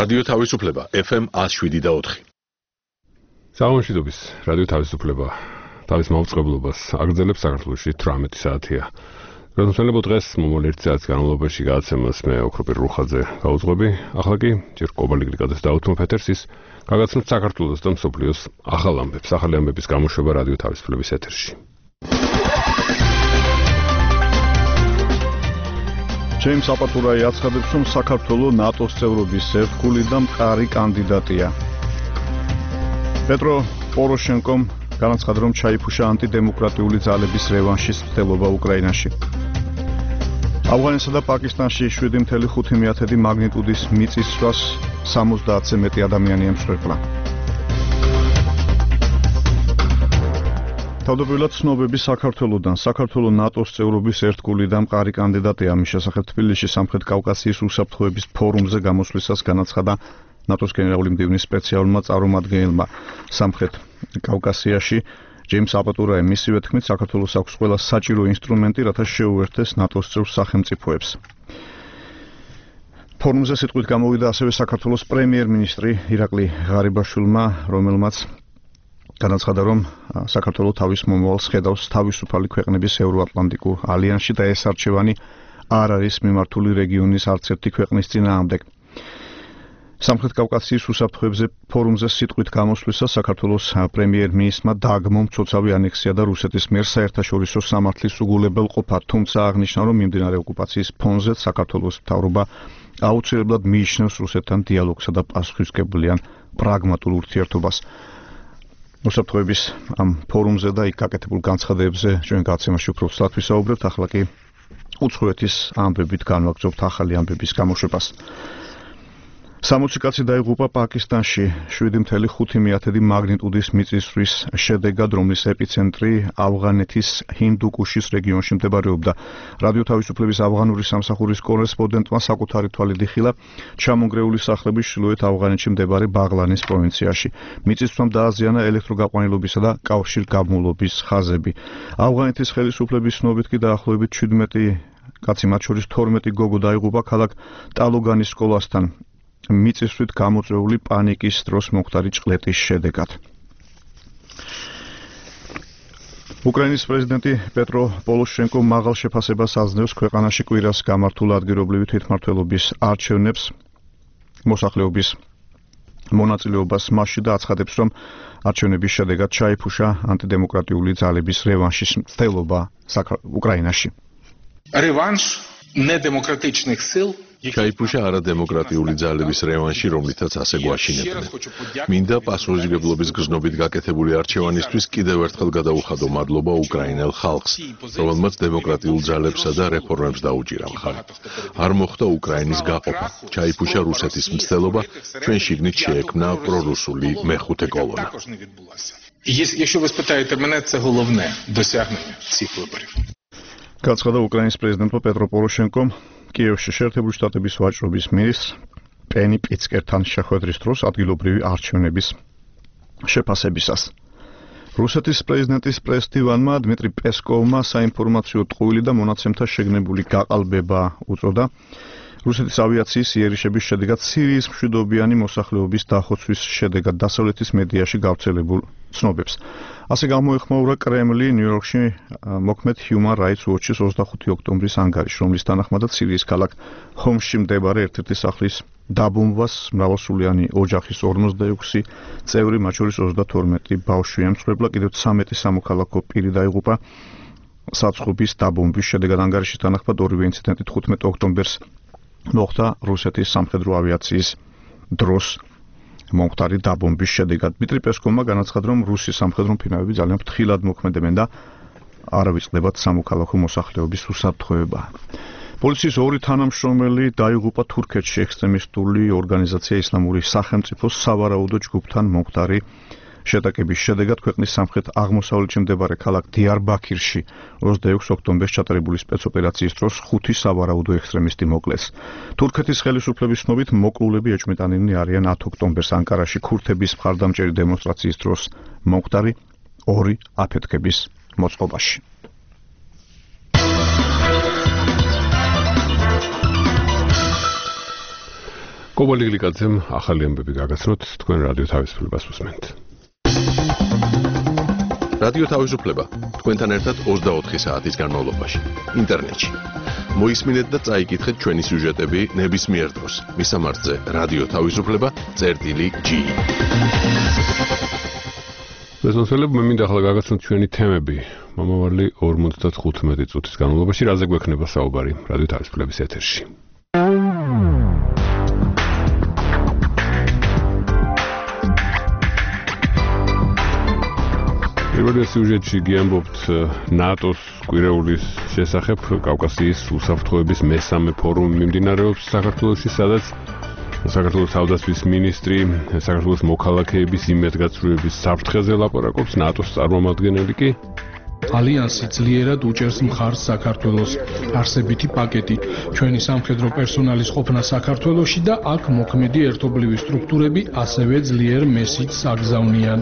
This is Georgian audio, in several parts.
რადიო თავისუფლება FM 107.4. სამშვიდობის რადიო თავისუფლება თავის მაუწყებლობას აგრძელებს საქართველოში 18 საათია. გასულელო დღეს მომავალ 1 საათის განმავლობაში გააცემას მე ოქროპირ რუხაძე გაუძღვები. ახლა კი ჯერ კობალი გლიკადეს დაუთმობ ეთერსის გაგაცნობთ საქართველოს და მსოფლიოს ახალ ამბებს. ახალი ამბების გამოშვება რადიო თავისუფლების ეთერში. ჯეიმს აპატურაი აცხადებს, რომ საქართველოს ნატოს წევრობის ერთგული და მყარი კანდიდატია. პეტრო პოროშენკომ განაცხადა, რომ ჩაიფუშა ანტიდემოკრატიული ძალების რევანშის მცდელობა უკრაინაში. ავღანეთსა და პაკისტანში 7.5 მაგნიტუდის მიწისძვრას 70-ზე მეტი ადამიანი ემსხვერპლა. თავდაპირველად ცნობები საქართველოდან. საქართველოს ნატოს წევრობის ერთგული და მყარი კანდიდატია. მის შესახებ თბილისში სამხრეთ კავკასიის უსაფრთხოების ფორუმზე გამოსვლისას განაცხადა ნატოს გენერალური მდივნის სპეციალურმა წარმომადგენელმა სამხრეთ კავკასიაში ჯეიმს აპატურაიმ მისივე თქმით, საქართველოს აქვს ყველა საჭირო ინსტრუმენტი, რათა შეუერთდეს ნატოს წევრ სახელმწიფოებს. ფორუმზე სიტყვით გამოვიდა ასევე საქართველოს პრემიერ-მინისტრი ირაკლი ღარიბაშვილმა, რომელმაც განაცხადა, რომ საქართველოს თავის მომავალს ხედავს თავისუფალი ქვეყნების ევროატლანტიკურ ალიანსში და ეს არჩევანი არ არის მიმართული რეგიონის არც ერთი ქვეყნის წინააღმდეგ. სამხრეთ კავკასიის უსაფრთხოებზე ფორუმზე სიტყვით გამოსვლისას საქართველოს პრემიერ-მინისტრმა დააგმო მცოცავი ანექსია და რუსეთის მიერ საერთაშორისო სამართლის უგულებელყოფა, თუმცა აღნიშნა, რომ მიმდინარე ოკუპაციის ფონზე საქართველოს მთავრობა აუცილებლად მიიჩნევს რუსეთთან დიალოგსა და პასუხისმგებლიან პრაგმატულ ურთიერთობას. უსაფრთხოების ამ ფორუმზე და იქ გაკეთებულ განცხადებებზე ჩვენ გაცემაში უფრო ცუდად ვისაუბრებთ. ახლა კი უცხოეთის ამბებით განვაგრძობთ ახალი ამბების გამოშვებას. 60 კაცი დაიღუპა პაკისტანში 7.5 მაგნიტუდის მიწისძვრის შედეგად, რომლის ეპიცენტრი ავღანეთის ჰინდუკუშის რეგიონში მდებარეობდა. რადიო თავისუფლების ავღანური სამსახურის კორესპონდენტმა საკუთარი თვალით იხილა ჩამონგრეული სახლების ჩრდილოეთ ავღანეთში მდებარე ბაღლანის პროვინციაში. მიწისძვრამ დააზიანა ელექტროგაყვანილობისა და კავშირგაბმულობის ხაზები. ავღანეთის ხელისუფლების ცნობით კი დაახლოებით 17 კაცი, მათ შორის 12 გოგო დაიღუპა ქალაქ ტალოგანის სკოლასთან. მიწისძვრით გამოწვეული პანიკის დროს მომხდარი ჭყლეტის შედეგად. უკრაინის პრეზიდენტი პეტრო პოროშენკო მაღალ შეფასებას აძლევს ქვეყანაში კვირას გამართულ ადგილობრივი თვითმმართველობის არჩევნებს მოსახლეობის მონაწილეობას მასში და აცხადებს, რომ არჩევნების შედეგად ჩაიფუშა ანტიდემოკრატიული ძალების რევანშის მცდელობა უკრაინაში. Реванш недемократичних сил ჩაიფუშა არადემოკრატიული ძალების რევანში, რომლითაც ასე გვაშინებდნენ. მინდა პასუხისმგებლობის გზნობით გაკეთებული არჩევანისთვის კიდევ ერთხელ გადაუხადო მადლობა უკრაინელ ხალხს, რომელმაც დემოკრატიულ ძალებსა და რეფორმებს დაუჭირა მხარი. არ მოხდა უკრაინის გაყოფა, ჩაიფუშა რუსეთის მცდელობა, ჩვენ შიგნით შეექმნა პრორუსული მეხუთე კოლონა. Якщо ви спитаєте мене, це головне досягнення цих виборів. გაცხადა უკრაინის პრეზიდენტმა პეტრო პოროშენკომ კიევში შეერთებული შტატების ვაჭრობის მინისტრ პენი პიცკერთან შეხვედრის დროს ადგილობრივი არჩევნების შეფასებისას. რუსეთის პრეზიდენტის პრეს-დივანმა დმიტრი პესკოვმა საინფორმაციო ტყუილი და მონაცემთა შეგნებული გაყალბება უწოდა რუსეთის ავიაციის იერიშების შედეგად სირიის მშვიდობიანი მოსახლეობის დახოცვის შედეგად დასავლეთის მედიაში გავრცელებულ ცნობებს. ასე გამოეხმაურა კრემლი ნიუ-იორკში მოქმედ Human Rights Watch-ის 25 ოქტომბრის ანგარიშს, რომლის თანახმადაც სირიის ქალაქ ჰომსში მდებარე ერთ-ერთი სახლის დაბომბვას მრავალსულიანი ოჯახის 46 წევრი, მათ შორის 32 ბავშვი ემსხვერპლა, კიდევ 13 სამოქალაქო პირი დაიღუპა საწყობის დაბომბვის შედეგად. ანგარიშის თანახმად ორივე ინციდენტი 15 ოქტომბერს მოხდა რუსეთის სამხედრო ავიაციის დროს მომხდარი დაბომბვის შედეგად. დმიტრი პესკოვმა განაცხადა, რომ რუსის სამხედრო მფრინავები ძალიან ფრთხილად მოქმედებენ და არ ავიწყდებათ სამოქალაქო მოსახლეობის უსაფრთხოება. პოლიციის ორი თანამშრომელი დაიღუპა თურქეთში ექსტრემისტული ორგანიზაცია ისლამური სახელმწიფოს სავარაუდო ჯგუფთან მომხდარი შეტაკების შედეგად ქვეყნის სამხრეთ აღმოსავლეთში მდებარე ქალაქ დიარბაქირში 26 ოქტომბერს ჩატარებული სპეცოპერაციის დროს 5 სავარაუდო ექსტრემისტი მოკლეს. თურქეთის ხელისუფლების ცნობით მოკლულები ეჭვმიტანილნი არიან 10 ოქტომბერს ანკარაში ქურთების მხარდამჭერი დემონსტრაციის დროს მომხდარი ორი აფეთქების მოწყობაში. კობალი გლიკაძემ ახალი ამბები გაგაცნოთ, თქვენ რადიო თავისუფლებას უსმენთ. რადიო თავისუფლება თქვენთან ერთად 24 საათის განმავლობაში ინტერნეტში. მოისმინეთ და წაიკითხეთ ჩვენი სიუჟეტები ნებისმიერ დროს. მისამართზე რადიო თავისუფლება.ge. მეზონსელებ მე მინდა ახლა გაგაცნოთ ჩვენი თემები. მომავალი 55 წუთის განმავლობაში რაზე გვექნება საუბარი რადიო თავისუფლების ეთერში. პირველ სიუჟეტში გიამბობთ ნატოს კვირეულის შესახებ. კავკასიის უსაფრთხოების მესამე ფორუმი მიმდინარეობს საქართველოში, სადაც საქართველოს თავდაცვის მინისტრი საქართველოს მოქალაქეების იმედგაცრუების საფრთხეზე ლაპარაკობს. ნატოს წარმომადგენელი კი ალიანსი ძლიერად უჭერს მხარს საქართველოს. არსებითი პაკეტი ჩვენი სამხედრო პერსონალის ყოფნა საქართველოში და აქ მოქმედი ერთობლივი სტრუქტურები ასევე ძლიერ მესიჯს აგზავნიან.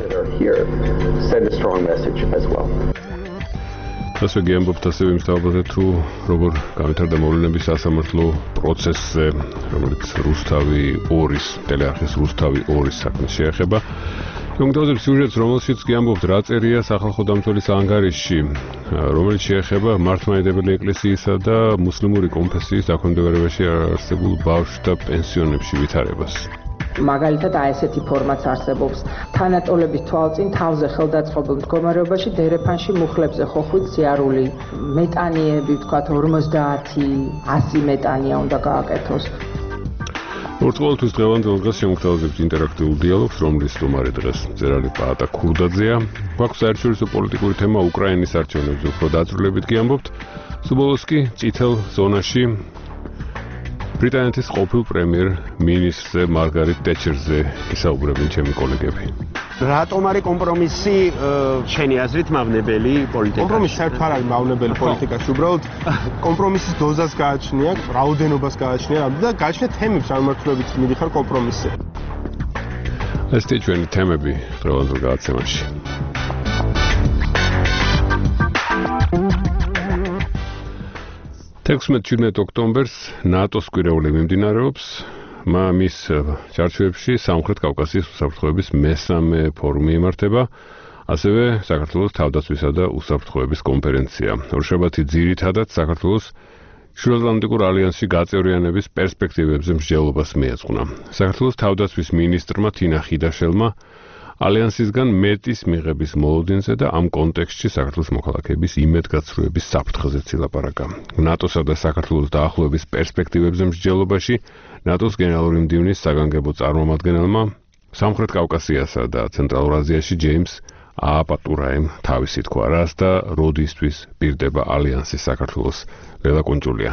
ასე გიამბობთ ასევე იმ თავზე თუ როგორ გამეთარდა მოვლენების სასამართლო პროცესზე, რომელიც რუსთავი 2-ის ტელეარხის რუსთავი 2-ის საქმეს შეეხება. კონკრეტულად სიუჟეტს, რომელშიც გიამბობთ რა წერია სახალხო დამცველის ანგარიშში, რომელიც შეეხება მართლმადიდებელი ეკლესიისა და მუსლიმური კონფესიის დაქვემდებარებაში არსებულ ბავშვთა პენსიონებში ვითარებას. მაგალითად აი ესეთი ფორმაც არსებობს. თანატოლების თვალწინ თავზე ხელდაწყობილ მდგომარეობაში დერეფანში მუხლებზე ხოხვით სიარული მეტანიები, ვთქვათ 50-100 მეტანია უნდა გააკეთოს. ორთხოვთვის დღევანდელ დღეს შემოგთავაზებთ ინტერაქტიულ დიალოგს, რომლის სტუმარი დღეს მწერალი პაატა ქურდაძეა. გვაქვს საერთაშორისო პოლიტიკური თემა უკრაინის არჩევნებზე უფრო დაწვრილებით გიამბობთ. სულ კი წითელ ზონაში ბრიტანეთის ყოფილ პრემიერ-მინისტრზე მარგარეტ ტეჩერზე ისაუბრებენ ჩემი კოლეგები. რატომ არის კომპრომისი შენი აზრით მავნებელი პოლიტიკაში? კომპრომისი საერთოდ არ არის მავნებელი პოლიტიკაში, უბრალოდ კომპრომისის დოზას გააჩნია, რაოდენობას გააჩნია და გააჩნია თემებს, რომელთაც მიდიხარ კომპრომისზე. ეს ჩვენი თემები დღევანდელ გადაცემაში. 16-17 ოქტომბერს ნატოს კვირეული მიმდინარეობს. მის ჩარჩოებში სამხრეთ კავკასიის უსაფრთხოების მესამე ფორუმი იმართება, ასევე საქართველოს თავდაცვისა და უსაფრთხოების კონფერენცია. ორშაბათი ძირითადად საქართველოს შუაატლანტიკურ ალიანსში გაწევრიანების პერსპექტივებზე მსჯელობას მიეძღვნა. საქართველოს თავდაცვის მინისტრმა თინა ხიდაშელმა ალიანსისგან მეტის მიღების მოლოდინზე და ამ კონტექსტში საქართველოს მოქალაქეების იმედგაცრუების საფრთხეზეც ილაპარაკა. ნატოსა და საქართველოს დაახლოების პერსპექტივებზე მსჯელობაში ნატოს გენერალური მდივნის საგანგებო წარმომადგენელმა სამხრეთ კავკასიასა და ცენტრალურ აზიაში ჯეიმს ააპატურაიმ თავისი თქვა, რას და როდისთვის პირდება ალიანსი საქართველოს. ლელა კუნჭულია.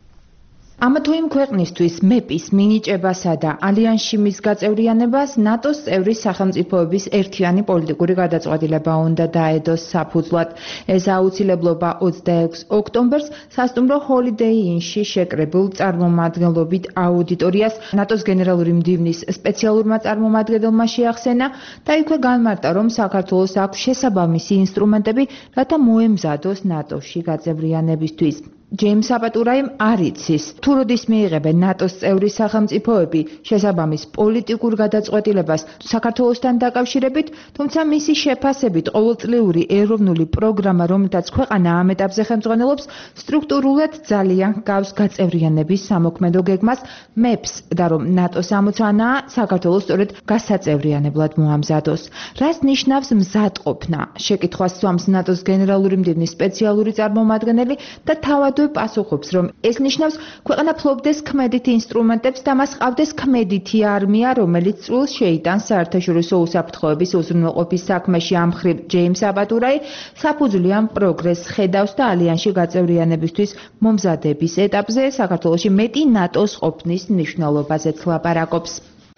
ამა თუ იმ ქვეყნისთვის მეპის მინიჭებასა და ალიანსში მის გაწევრიანებას ნატოს წევრი სახელმწიფოების ერთიანი პოლიტიკური გადაწყვეტილება უნდა დაედოს საფუძვლად. ეს აუცილებლობა 26 ოქტომბერს სასტუმრო ჰოლიდეი ინში შეკრებულ წარმომადგენლობით აუდიტორიას ნატოს გენერალური მდივნის სპეციალურმა წარმომადგენელმა შეახსენა და იქვე განმარტა, რომ საქართველოს აქვს შესაბამისი ინსტრუმენტები, რათა მოემზადოს ნატოში გაწევრიანებისთვის. ჯეიმს აპატურაიმ არ იცის, თუ როდის მიიღებენ ნატოს წევრი სახელმწიფოები შესაბამის პოლიტიკურ გადაწყვეტილებას საქართველოსთან დაკავშირებით, თუმცა მისი შეფასებით ყოველწლიური ეროვნული პროგრამა, რომელთაც ქვეყანა ამ ეტაპზე ხელმძღვანელობს, სტრუქტურულად ძალიან ჰგავს გაწევრიანების სამოქმედო გეგმას მეპს და რომ ნატოს ამოცანაა საქართველოს სწორედ გასაწევრიანებლად მოამზადოს. რას ნიშნავს მზადყოფნა? შეკითხვას სვამს ნატოს გენერალური მდივნის სპეციალური წარმომადგენელი და თავად პასუხობს, რომ ეს ნიშნავს ქვეყანა ფლობდეს ქმედით ინსტრუმენტებს და მას ყავდეს ქმედითი არმია, რომელიც წვლილს შეიტანს საერთაშორისო უსაფრთხოების უზრუნველყოფის საქმეში. ამ მხრივ ჯეიმს აპატურაი საფუძვლი ამ პროგრესს ხედავს და ალიანსში გაწევრიანებისთვის მომზადების ეტაპზე საქართველოში მეტი ნატოს ყოფნის მნიშვნელობაზეც ლაპარაკობს.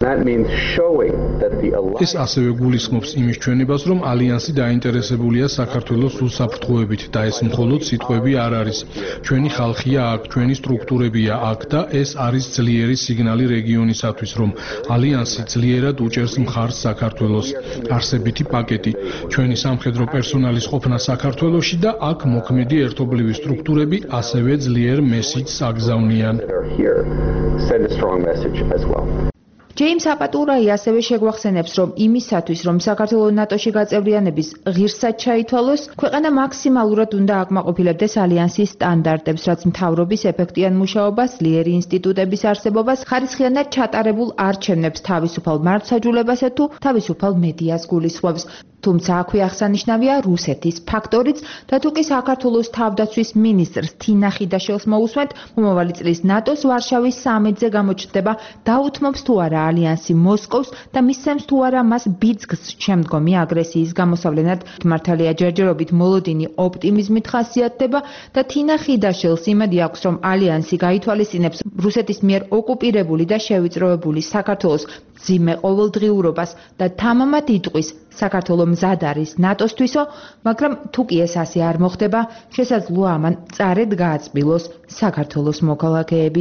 ეს ასევე გულისხმობს იმის ჩვენებას, რომ ალიანსი დაინტერესებულია საქართველოს უსაფრთხოებით და ეს მხოლოდ სიტყვები არ არის. ჩვენი ხალხია აქ, ჩვენი სტრუქტურებია აქ და ეს არის ძლიერი სიგნალი რეგიონისათვის, რომ ალიანსი ძლიერად უჭერს მხარს საქართველოს. არსებითი პაკეტი ჩვენი სამხედრო პერსონალის ყოფნა საქართველოში და აქ მოქმედი ერთობლივი სტრუქტურები ასევე ძლიერ მესიჯს აგზავნიან. ჯეიმს აპატურაი ასევე შეგვახსენებს, რომ იმისათვის, რომ საქართველოს ნატოში გაწევრიანების ღირსად ჩაითვალოს, ქვეყანა მაქსიმალურად უნდა აკმაყოფილებდეს ალიანსის სტანდარტებს, რაც მთავრობის ეფექტიან მუშაობას, ძლიერი ინსტიტუტების არსებობას, ხარისხიანად ჩატარებულ არჩევნებს, თავისუფალ მართლმსაჯულებასა თუ თავისუფალ მედიას გულისხმობს. თუმცა აქვე აღსანიშნავია რუსეთის ფაქტორიც და თუ კი საქართველოს თავდაცვის მინისტრს თინა ხიდაშელს მოусვენთ, მომავალი წლის ნატოს ვარშავის სამიტზე გამოჩნდება დაუთმობს თუ არა ალიანსი მოსკოვს და მისცემს თუ არა მას ბიძგს შემდგომი აგრესიის გამოსავლენად. მართალია ჯერჯერობით მოლოდინი ოპტიმიზმით ხასიათდება და თინა ხიდაშელს იმედი აქვს, რომ ალიანსი გაითვალისწინებს რუსეთის მიერ ოკუპირებული და შევიწროებული საქართველოს ძიმე ყოველდღიურობას და თამამად იტყვის საქართველოს მზად არის ნატოსთვისო, მაგრამ თუ კი ეს ასე არ მოხდება, შესაძლოა ამან მწარედ გააწმილოს საქართველოს მოქალაქეები.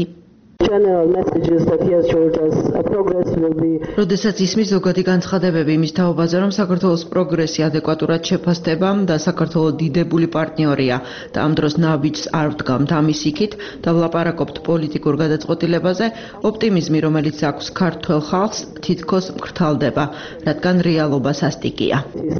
როდესაც ისმის ზოგადი განცხადებები იმის თაობაზე, რომ საქართველოს პროგრესი ადეკვატურად შეფასდება და საქართველოს დიდებული პარტნიორია და ამ დროს ნაბიჯს არ ვდგამთ ამის იქით და ვლაპარაკობთ პოლიტიკურ გადაწყვეტილებაზე, ოპტიმიზმი, რომელიც აქვს ქართველ ხალხს, თითქოს მკრთალდება, რადგან რეალობა სასტიკია.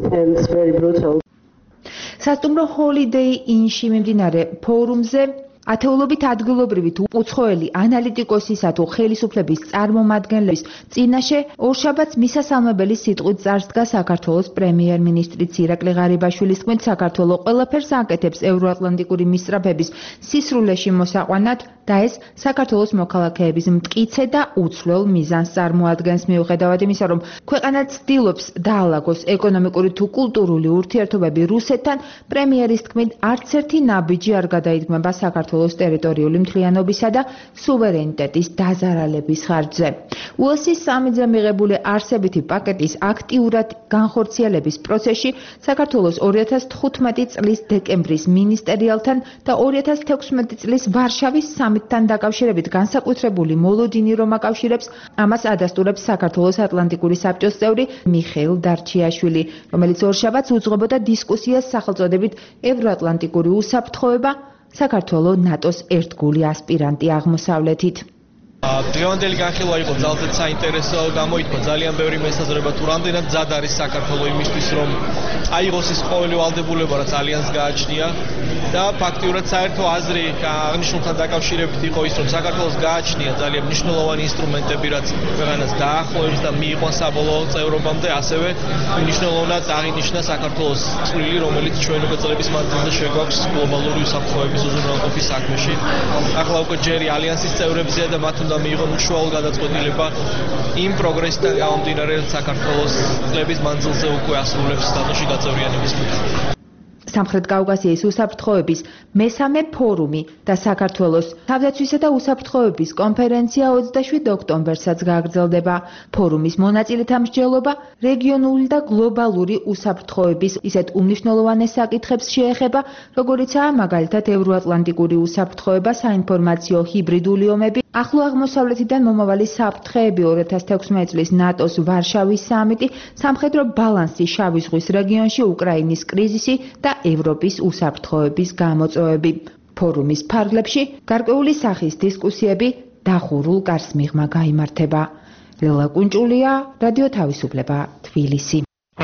სასტუმრო Holiday Inn-ში მიმდინარე ფორუმზე ათეულობით ადგილობრივი თუ უცხოელი ანალიტიკოსისა თუ ხელისუფლების წარმომადგენლების წინაშე ორშაბათს მისასალმებელი სიტყვით წარსდგა საქართველოს პრემიერ-მინისტრიც ირაკლი ღარიბაშვილის თქმით, საქართველოს ყველაფერს აკეთებს ევროატლანტიკური მისწრაფების სისრულეში მოსაყვანად და ეს საქართველოს მოქალაქეების მტკიცე და უცვლელ მიზანს წარმოადგენს. მიუხედავად იმისა, რომ ქვეყანა ცდილობს დაალაგოს ეკონომიკური თუ კულტურული ურთიერთობები რუსეთთან, პრემიერის თქმით, არც ერთი ნაბიჯი არ გადაიდგმება საქართველოს ტერიტორიული მთლიანობისა და სუვერენიტეტის დაზარალების ხარჯზე. უელსის სამიტზე მიღებული არსებითი პაკეტის აქტიურად განხორციელების პროცესში საქართველოს 2015 წლის დეკემბრის მინისტერიალთან და 2016 წლის ვარშავის სამიტთან დაკავშირებით განსაკუთრებული მოლოდინი რომ აკავშირებს, ამას ადასტურებს საქართველოს ატლანტიკური საბჭოს წევრი მიხეილ დარჩიაშვილი, რომელიც ორშაბათს უძღვებოდა დისკუსიას სახელწოდებით ევროატლანტიკური უსაფრთხოება საქართველოს ნატოს ერთგული ასპირანტი აღმოსავლეთით. დღევანდელი განხილვა იყო ძალზედ საინტერესო, გამოიწვა ძალიან ბევრი მოსაზრება თუ რამდენად მზად არის საქართველოს იმისთვის, რომ აიღოს ის ყოველი ვალდებულება, რაც ალიანსს გააჩნია და ფაქტიურად საერთო აზრი აღნიშნულთან დაკავშირებით იყო ის, რომ საქართველოს გააჩნია ძალიან მნიშვნელოვანი ინსტრუმენტები, რაც ქვეყანას დაახლოებს და მიიყვანს საბოლოო წევრობამდე, ასევე მნიშვნელოვნად აღინიშნა საქართველოს წვლილი, რომელიც ჩვენ უკვე წლების მანძილზე შეგვაქვს გლობალური უსაფრთხოების უზრუნველყოფის საქმეში. ახლა უკვე ჯერი ალიანსის წევრებზეა და მათ უნდა მიიღონ უშუალო გადაწყვეტილება იმ პროგრესიდან გამომდინარე, რაც საქართველოს წლების მანძილზე უკვე ასრულებს ნატოში გაწევრიანების მიღწევას. სამხრეთ კავკასიის უსაფრთხოების მესამე ფორუმი და საქართველოს თავდაცვისა და უსაფრთხოების კონფერენცია 27 ოქტომბერსაც გაგრძელდება. ფორუმის მონაწილეთა მსჯელობა რეგიონული და გლობალური უსაფრთხოების ისეთ უმნიშვნელოვანეს საკითხებს შეეხება, როგორიცაა მაგალითად ევროატლანტიკური უსაფრთხოება, საინფორმაციო ჰიბრიდული ომები, ახლო აღმოსავლეთიდან მომავალი საფრთხეები, 2016 წლის ნატოს ვარშავის სამიტი, სამხედრო ბალანსი შავი ზღვის რეგიონში, უკრაინის კრიზისი და ევროპის უსაფრთხოების გამოწვევები. ფორუმის ფარგლებში გარკვეული სახის დისკუსიები დახურულ კარს მიღმა გაიმართება. ლელა კუნჭულია, რადიო თავისუფლება, თბილისი.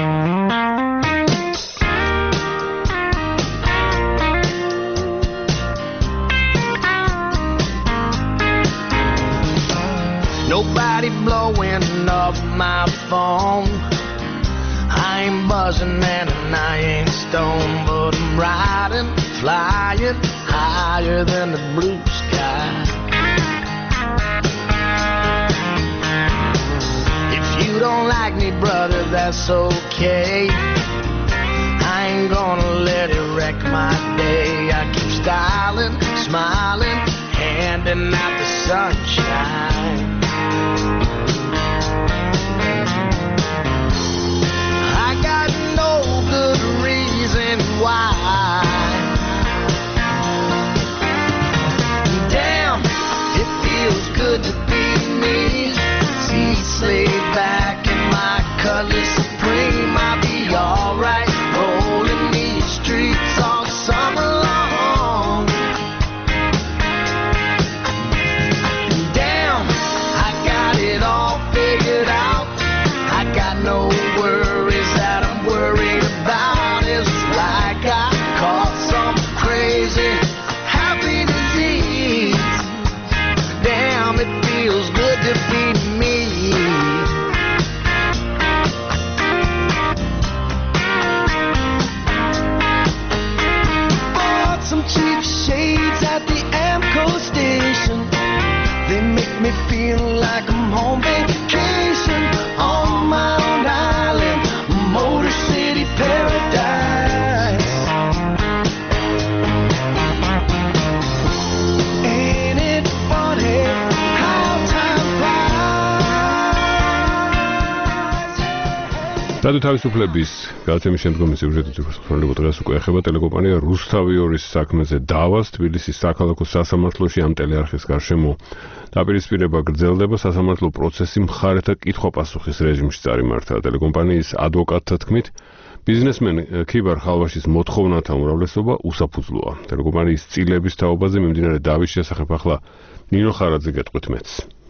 Nobody blowing up my phone. I ain't buzzing and I ain't stoned, but I'm riding, flying higher than the blue sky. If you don't like me, brother, that's okay. I ain't gonna let it wreck my day. I keep styling, smiling, handing out the sunshine. I got no good reason why. Damn, it feels good to be me. Seats laid back in my colors supreme. I'll be alright, rolling these streets all summer long. Damn, I got it all figured რადიო თავისუფლების გადაცემის შემდგომი სიუჟეტით უხსნელებო დღეს უკვე ეხება ტელეკომპანია რუსთავი 2-ის საქმეზე დავას თბილისის საქალაქო სასამართლოში ამ ტელეარხის გარშემო დაპირისპირება გრძელდება სასამართლო პროცესი მხარეთა კითხვა-პასუხის რეჟიმში წარიმართა ტელეკომპანიის ადვოკატთა თქმით ბიზნესმენ ქიბარ ხალვაშის მოთხოვნათა უმრავლესობა უსაფუძვლოა ტელეკომპანიის წილების თაობაზე მიმდინარე დავის შესახებ ახლა ნინო ხარაძე გეტყვით მეც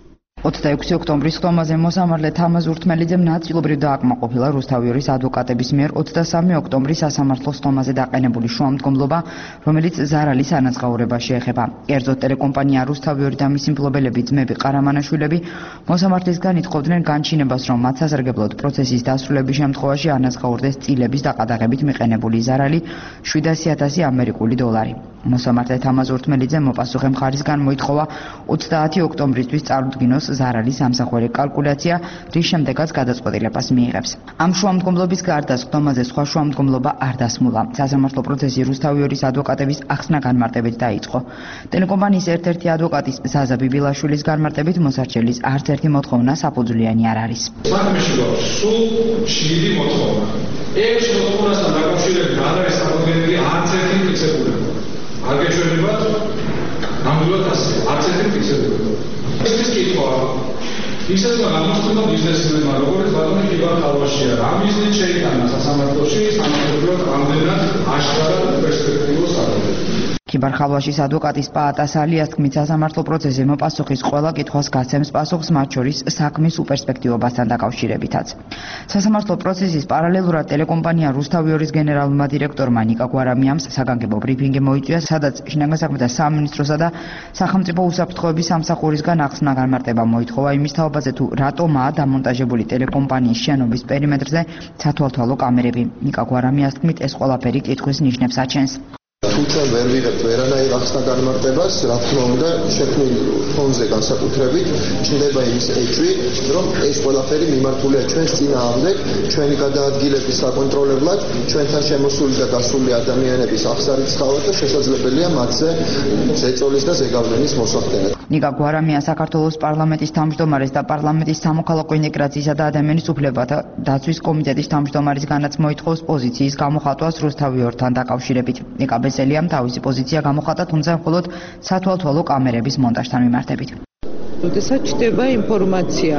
26 ოქტომბრის ხტომაზე მოსამართლე თამაზ ურთმელიძემ ნაწილობრივ დააკმაყოფილა რუსთავი 2-ის ადვოკატების მიერ 23 ოქტომბრის სასამართლოს ხტომაზე დაყენებული შუამდგომლობა, რომელიც ზარალის ანაზღაურებაში ეხება. კერძოდ ტელეკომპანია რუსთავი 2 და მისი მფლობელები ძმები ყარამანაშვილები მოსამართლისგან ითხოვდნენ განჩინებას, რომ მათ სასარგებლოდ პროცესის დასრულების შემთხვევაში ანაზღაურდეს წილების დაყადაღებით მიყენებული ზარალი 700,000 ამერიკული დოლარი. მოსამართლე თამაზ ურთმელიძემ მოპასუხე მხარისგან მოითხოვა 30 ოქტომბრისთვის წარუდგინოს ზარალის ამსახველი კალკულაცია, რის შემდეგაც გადაწყვეტილებას მიიღებს. ამ შუამდგომლობის გარდა ხტომაზე სხვა შუამდგომლობა არ დასმულა. სასამართლო პროცესი რუსთავი 2-ის ადვოკატების ახსნა განმარტებით დაიწყო. ტელეკომპანიის ერთ-ერთი ადვოკატის ზაზა ბიბილაშვილის განმარტებით მოსარჩელის არც ერთი მოთხოვნა საფუძვლიანი არ არის. საქმეში გვაქვს სულ 7 მოთხოვნა. 6 მოთხოვნასთან დაკავშირებით არ არის წარმოდგენილი არც ერთი ფიქსირება. არ გეჩვენებათ ნამდვილად ასე, არც ერთი ფიქსირება. ეს კითხვა ისედაც აღმოსჩნდა ბიზნესმენმა, როგორც ბატონი ქიბარ ხალვაშია. რა მიზნით შეიტანა სასამართლოში სამართლებრივად ამდენად აშკარად პერსპექტიულს აღებდა. ქიბარ ხალვაშის ადვოკატის პაატას ალიას თქმით სასამართლო პროცესზე მოპასუხის ყველა კითხვას გაცემს პასუხს, მათ შორის საქმის უპერსპექტივობასთან დაკავშირებითაც. სასამართლო პროცესის პარალელურად ტელეკომპანია რუსთავი 2-ის გენერალურმა დირექტორმა ნიკა გვარამიამს საგანგებო ბრიფინგი მოიწვია, სადაც შინაგან საქმეთა სამინისტროსა და სახელმწიფო უსაფრთხოების სამსახურისგან ახსნა განმარტება მოითხოვა იმის თაობაზე, თუ რატომაა დამონტაჟებული ტელეკომპანიის შენობის პერიმეტრზე სათვალთვალო კამერები. ნიკა გვარამიას თქმით, ეს ყველაფერი კითხვის ნიშნებს აჩენს. თუმცა ვერ ვიღებთ ვერანაირ ახსნა განმარტებას, რა თქმა უნდა, შექმნილ ფონზე განსაკუთრებით ჩნდება იმის ეჭვი, რომ ეს ყველაფერი მიმართულია ჩვენს წინააღმდეგ, ჩვენი გადაადგილების საკონტროლებლად, ჩვენთან შემოსული და გასული ადამიანების აღსარიცხავად და შესაძლებელია მათზე ზეწოლის და ზეგავლენის მოსახდენა. ნიკა გვარამია საქართველოს პარლამენტის თავმჯდომარეს და პარლამენტის სამოქალაქო ინტეგრაციისა და ადამიანის უფლებათა დაცვის კომიტეტის თავმჯდომარისგანაც მოითხოვს პოზიციის გამოხატვას რუსთავი 2-თან დაკავშირებით. ნიკა ბესელიამ თავისი პოზიცია გამოხატა, თუმცა მხოლოდ სათვალთვალო კამერების მონტაჟთან მიმართებით. როდესაც ჩდება ინფორმაცია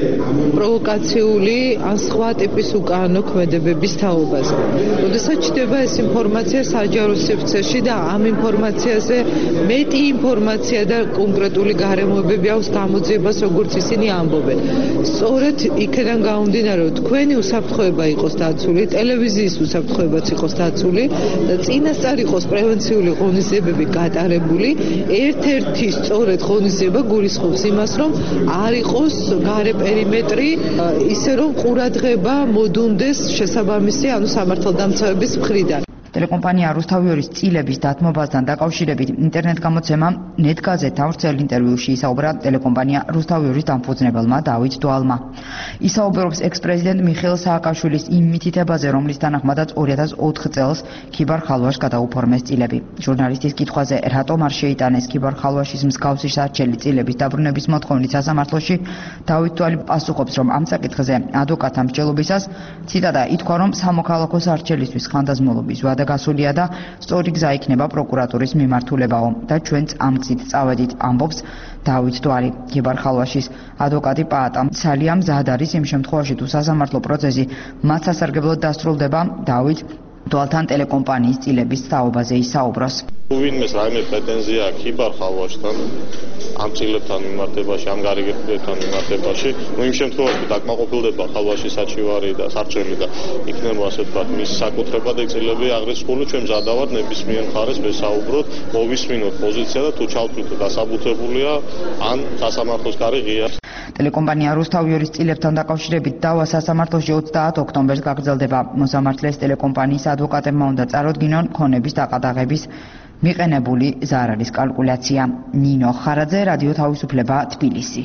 პროვოკაციული ან სხვა ტიპის უკანონო ქმედებების თაობაზე. როდესაც ჩდება ეს ინფორმაცია საჯარო სივრცეში და ამ ინფორმაციაზე მეტი ინფორმაცია და კონკრეტული გარემოებები აქვს გამოძიებას, როგორც ისინი ამბობენ. სწორედ იქიდან გამომდინარე, რომ თქვენი უსაფრთხოება იყოს დაცული, ტელევიზიის უსაფრთხოებაც იყოს დაცული და წინასწარ იყოს პრევენციული ღონისძიებები გატარებული, ერთ-ერთი სწორედ ღონისძიება გულისხმობს იმას, რომ არ იყოს გარე პერიმეტრი ისე რომ ყურადღება მოდუნდეს შესაბამისი ანუ სამართალდამცავების მხრიდან. ტელეკომპანია რუსთავი 2-ის წილების დათმობასთან დაკავშირებით ინტერნეტ გამოცემა ნეტგაზეთთან ვრცელ ინტერვიუში ისაუბრა ტელეკომპანია რუსთავი 2-ის დამფუძნებელმა დავით დვალმა. ისაუბრობს ექს-პრეზიდენტ მიხეილ სააკაშვილის იმ მითითებაზე, რომლის თანახმადაც 2004 წელს ქიბარ ხალვაშს გადაუფორმეს წილები. ჟურნალისტის კითხვაზე, რატომ არ შეიტანეს ქიბარ ხალვაშის მსგავსი სარჩელი წილების დაბრუნების მოთხოვნით სასამართლოში, დავით დვალი პასუხობს, რომ ამ საკითხზე ადვოკატთა მსჯელობისას, ციტატა, ითქვა, რომ სამოქალაქო სარჩელისთვის ხანდაზმულობის ვადა გასულია და სწორი გზა იქნება პროკურატურის მიმართულებაო და ჩვენც ამ გზით წავედით, ამბობს დავით დვალი. ქიბარ ხალვაშის ადვოკატი პაატა ცალია მზად არის იმ შემთხვევაში, თუ სასამართლო პროცესი მათ სასარგებლოდ დასრულდება, დავით დვალთან ტელეკომპანიის წილების თაობაზე ისაუბროს. ვინმეს რაიმე პრეტენზია აქვს ქიბარ ხალვაშთან ამ წილებთან მიმართებაში, ამ გარიგებთან მიმართებაში, იმ შემთხვევაში დაკმაყოფილდება ხალვაშის საჩივარი და სარჩელი და იქნება ასე ვთქვათ მის საკუთრება და წილები აღრიცხული, ჩვენ მზადავართ ნებისმიერ მხარეს ვესაუბროთ, მოვისმინოთ პოზიცია და თუ ჩავთვლით დასაბუთებულია ან სასამართლოს კარი ღია. ტელეკომპანია რუსთავი 2-ის წილებთან დაკავშირებით დავა სასამართლოში 30 ოქტომბერს გაგრძელდება. მოსამართლეს ტელეკომპანიის ადვოკატებმა უნდა წარუდგინონ ქონების დაყადაღების მიყენებული ზარალის კალკულაცია. ნინო ხარაძე, რადიო თავისუფლება, თბილისი.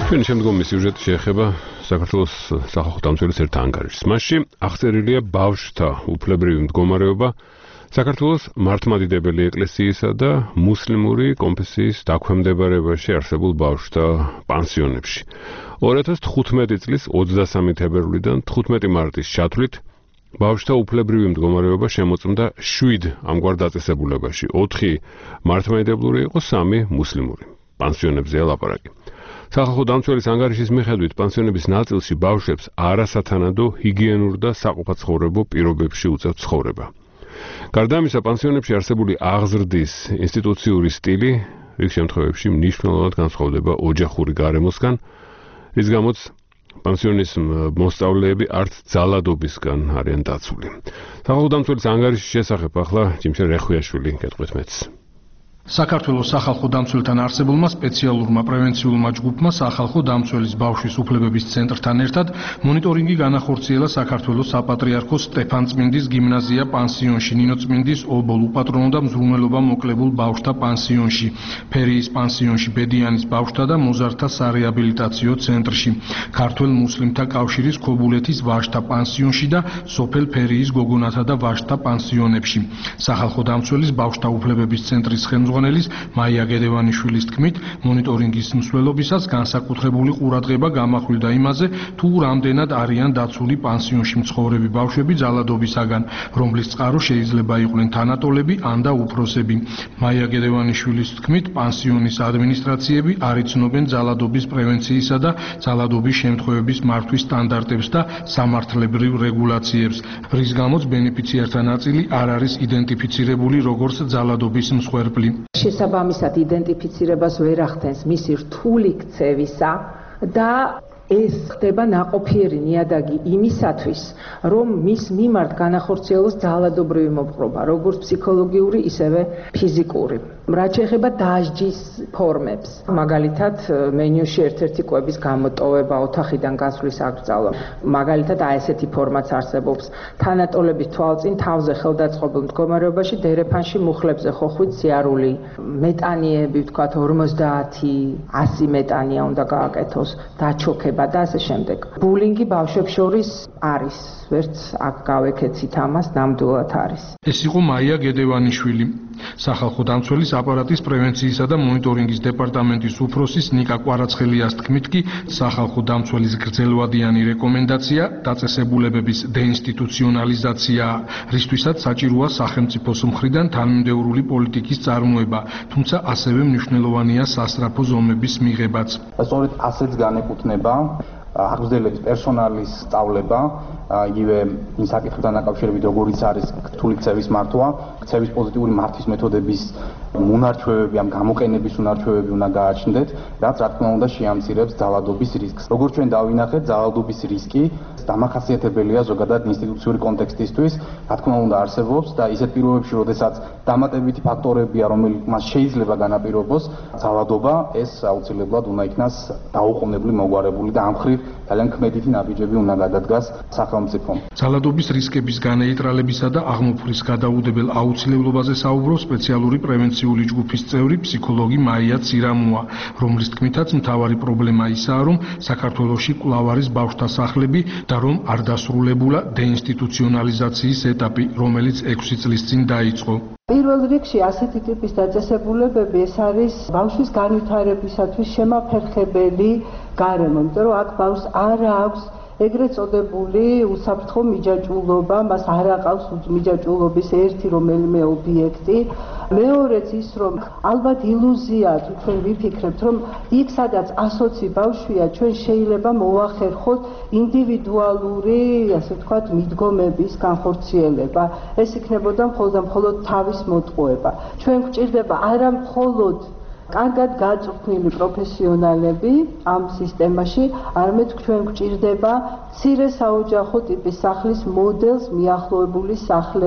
ჩვენი შემდგომი სიუჟეტი შეეხება საქართველოს სახალხო დამცველის ერთ ანგარიშს. მასში აღწერილია ბავშვთა უფლებრივი მდგომარეობა საქართველოს მართლმადიდებელი ეკლესიისა და მუსლიმური კონფესიის დაქვემდებარებაში არსებულ ბავშვთა პანსიონებში. 2015 წლის 23 თებერვლიდან 15 მარტის ჩათვლით ბავშვთა უფლებრივი მდგომარეობა შემოწმდა 7 ამგვარ დაწესებულებაში. 4 მართლმადიდებლური იყო, 3 მუსლიმური. პანსიონებზეა ლაპარაკი. სახალხო დამცველის ანგარიშის მიხედვით პანსიონების ნაწილში ბავშვებს არასათანადო ჰიგიენურ და საყოფაცხოვრებო პირობებში უწევთ ცხოვრება. გარდა ამისა, პანსიონებში არსებული აღზრდის ინსტიტუციური სტილი რიგ შემთხვევებში მნიშვნელოვნად განსხვავდება ოჯახური გარემოსგან, რის გამოც პანსიონის მოსწავლეები არც ძალადობისგან არიან დაცული. სახალხო დამცველის ანგარიშის შესახებ ახლა ჯიმშენ რეხვიაშვილი გეტყვით მეც. საქართველოს სახალხო დამცველთან არსებულმა სპეციალურმა პრევენციულმა ჯგუფმა სახალხო დამცველის ბავშვის უფლებების ცენტრთან ერთად მონიტორინგი განახორციელა საქართველოს საპატრიარქოს სტეფანწმინდის გიმნაზია პანსიონში, ნინოწმინდის ობოლ უპატრონო და მზრუნველობა მოკლებულ ბავშვთა პანსიონში, ფერიის პანსიონში, ბედიანის ბავშვთა და მოზარდთა სარეაბილიტაციო ცენტრში, ქართველ მუსლიმთა კავშირის ქობულეთის ვაჟთა პანსიონში და სოფელ ფერიის გოგონათა და ვაჟთა პანსიონებში. სახალხო დამცველის ბავშვთა უფლებების ცენტრის ხელმძღვანელის მაია გედევანიშვილის თქმით, მონიტორინგის მსვლელობისას განსაკუთრებული ყურადღება გამახვილდა იმაზე, თუ რამდენად არიან დაცული პანსიონში მცხოვრები ბავშვები ძალადობისაგან, რომლის წყარო შეიძლება იყვნენ თანატოლები ან და უფროსები. მაია გედევანიშვილის თქმით, პანსიონის ადმინისტრაციები არ იცნობენ ძალადობის პრევენციისა და ძალადობის შემთხვევების მართვის სტანდარტებს და სამართლებრივ რეგულაციებს, რის გამოც ბენეფიციართა ნაწილი არ არის იდენტიფიცირებული როგორც ძალადობის მსხვერპლი. შესაბამისად იდენტიფიცირებას ვერ ახდენს მისი რთული ქცევისა და ეს ხდება ნაყოფიერი ნიადაგი იმისათვის, რომ მის მიმართ განახორციელოს ძალადობრივი მოპყრობა, როგორც ფსიქოლოგიური, ისევე ფიზიკური. რაც შეეხება დასჯის ფორმებს, მაგალითად მენიუში ერთ-ერთი კვების გამოტოვება, ოთახიდან გასვლის აკრძალვა. მაგალითად აი ესეთი ფორმაც არსებობს. თანატოლების თვალწინ თავზე ხელდაწყობილ მდგომარეობაში დერეფანში მუხლებზე ხოხვით სიარული, მეტანიები, ვთქვათ 50, 100 მეტანია უნდა გააკეთოს, დაჩოქება და ასე შემდეგ. ბულინგი ბავშვებს შორის არის, ვერც აქ გავეკეცით ამას, ნამდვილად არის. ეს იყო მაია გედევანიშვილი. სახალხო დამცველის აპარატის პრევენციისა და მონიტორინგის დეპარტამენტის უფროსის ნიკა კვარაცხელიას თქმით კი, სახალხო დამცველის გრძელვადიანი რეკომენდაცია დაწესებულებების დეინსტიტუციონალიზაციაა, რისთვისაც საჭიროა სახელმწიფოს მხრიდან თანმიმდევრული პოლიტიკის წარმოება, თუმცა ასევე მნიშვნელოვანია სასწრაფო ზომების მიღებაც. სწორედ ასეც განეკუთვნება აღზრდელების პერსონალის სწავლება, იგივე იმ საკითხებთან დაკავშირებით, როგორიც არის რთული ქცევის მართვა, ქცევის პოზიტიური მართვის მეთოდების უნარჩვევები, ამ გამოყენების უნარჩვევები უნდა გააჩნდეთ, რაც რა თქმა უნდა შეამცირებს ძალადობის რისკს. როგორც ჩვენ დავინახეთ, ძალადობის რისკი დამახასიათებელია ზოგადად ინსტიტუციური კონტექსტისთვის, რა თქმა უნდა არსებობს და ისეთ პირობებში, როდესაც დამატებითი ფაქტორებია, რომელიც მას შეიძლება განაპირობოს, ძალადობა ეს აუცილებლად უნდა იქნას დაუყოვნებლივ მოგვარებული და ამ მხრივ ძალიან ქმედითი ნაბიჯები უნდა გადადგას სახელმწიფომ. ძალადობის რისკების განეიტრალებისა და აღმოფხრის გადაუდებელ აუცილებლობაზე საუბრობს სპეციალური პრევენციული ჯგუფის წევრი ფსიქოლოგი მაია ცირამუა, რომლის თქმითაც მთავარი პრობლემა ისაა, რომ საქართველოში კვლავ არის ბავშვთა სახლები და რომ არ დასრულებულა დეინსტიტუციონალიზაციის ეტაპი, რომელიც 6 წლის წინ დაიწყო. პირველ რიგში ასეთი ტიპის დაწესებულებები ეს არის ბავშვის განვითარებისათვის შემაფერხებელი გარემო, იმიტომ რომ აქ ბავშვს არ აქვს ეგრეთ წოდებული უსაფრთხო მიჯაჭვულობა, მას არ აყავს მიჯაჭვულობის ერთი რომელიმე ობიექტი. მეორეც ის, რომ ალბათ ილუზიაა თუ ჩვენ ვიფიქრებთ, რომ იქ სადაც 120 ბავშვია, ჩვენ შეიძლება მოვახერხოთ ინდივიდუალური, ასე ვთქვათ, მიდგომების განხორციელება. ეს იქნებოდა მხოლოდ თავის მოტყუება. ჩვენ გვჭირდება არა მხოლოდ კარგად გაწვრთნილი პროფესიონალები ამ სისტემაში, არამედ ჩვენ გვჭირდება მცირე საოჯახო ტიპის სახლის მოდელს მიახლოებული სახლები.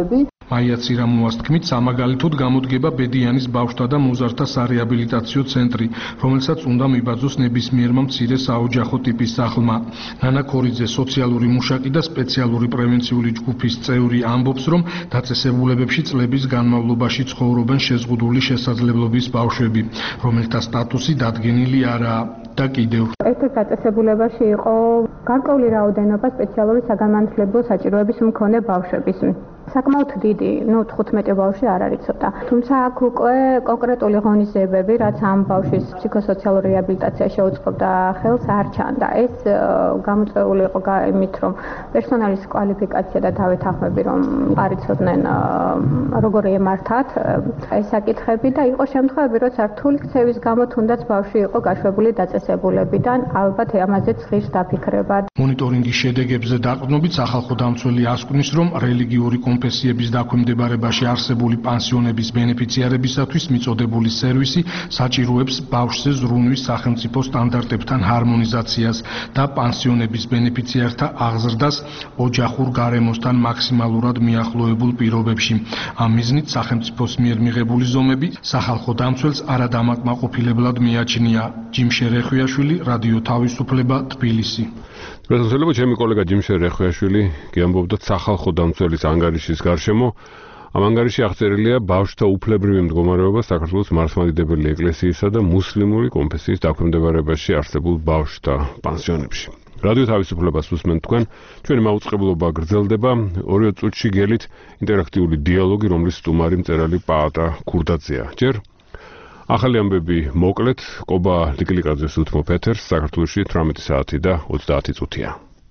მაია ცირამუას თქმით, სამაგალითოდ გამოდგება ბედიანის ბავშვთა და მოზარდთა სარეაბილიტაციო ცენტრი, რომელსაც უნდა მიბაძოს ნებისმიერმა მცირე საოჯახო ტიპის სახლმა. ნანა ქორიძე, სოციალური მუშაკი და სპეციალური პრევენციული ჯგუფის წევრი, ამბობს, რომ დაწესებულებებში წლების განმავლობაში ცხოვრობენ შეზღუდული შესაძლებლობის ბავშვები, რომელთა სტატუსი დადგენილი არაა. და კიდევ ერთ-ერთ დაწესებულებაში იყო გარკვეული რაოდენობა სპეციალური საგანმანათლებლო საჭიროების მქონე ბავშვების. საკმაოდ დიდი, 15 ბავშვი არ არის ცოტა. თუმცა აქ უკვე კონკრეტული ღონისძიებები, რაც ამ ბავშვის ფსიქოსოციალურ რეაბილიტაციას შეუწყობდა ხელს, არ ჩანდა. ეს გამოწვეული იყო იმით, რომ პერსონალის კვალიფიკაცია და დავითახმები, რომ არ იცოდნენ როგორ ემართათ ეს საკითხები და იყო შემთხვევები, როცა რთული ქცევის გამო თუნდაც ბავშვი იყო გაშვებული დაწესებულებიდან, ალბათ ამაზეც ღირს დაფიქრება. მონიტორინგის შედეგებზე დაყრდნობით სახალხო დამცველი ასკვნის, რომ რელიგიური კონფესიების დაქვემდებარებაში არსებული პანსიონების ბენეფიციარებისათვის მიწოდებული სერვისი საჭიროებს ბავშვზე ზრუნვის სახელმწიფო სტანდარტებთან ჰარმონიზაციას და პანსიონების ბენეფიციართა აღზრდას ოჯახურ გარემოსთან მაქსიმალურად მიახლოებულ პირობებში. ამ მიზნით სახელმწიფოს მიერ მიღებული ზომები სახალხო დამცველს არადამაკმაყოფილებლად მიაჩნია. ჯიმშე რეხვიაშვილი, რადიო თავისუფლება, თბილისი. პრეზიდენტობა ჩემი კოლეგა ჯიმშე რეხვიაშვილი გიამბობდა სახალხო დამცველის ანგარიშის გარშემო. ამ ანგარიში აღწერილია ბავშვთა უფლებრივი მდგომარეობა საქართველოს მართლმადიდებელი ეკლესიისა და მუსლიმური კონფესიის დაქვემდებარებაში არსებულ ბავშვთა პანსიონებში. რადიო თავისუფლებას უსმენთ თქვენ, ჩვენი მაუწყებლობა გრძელდება 2 წუთში გელით ინტერაქტიული დიალოგი, რომლის სტუმარი მწერალი პაატა ქურდაძეა. ჯერ ახალი ამბები მოკლედ, კობა ლიკლიკაძეს უთმობ ეთერს, საქართველოში 18 საათი და 30 წუთია.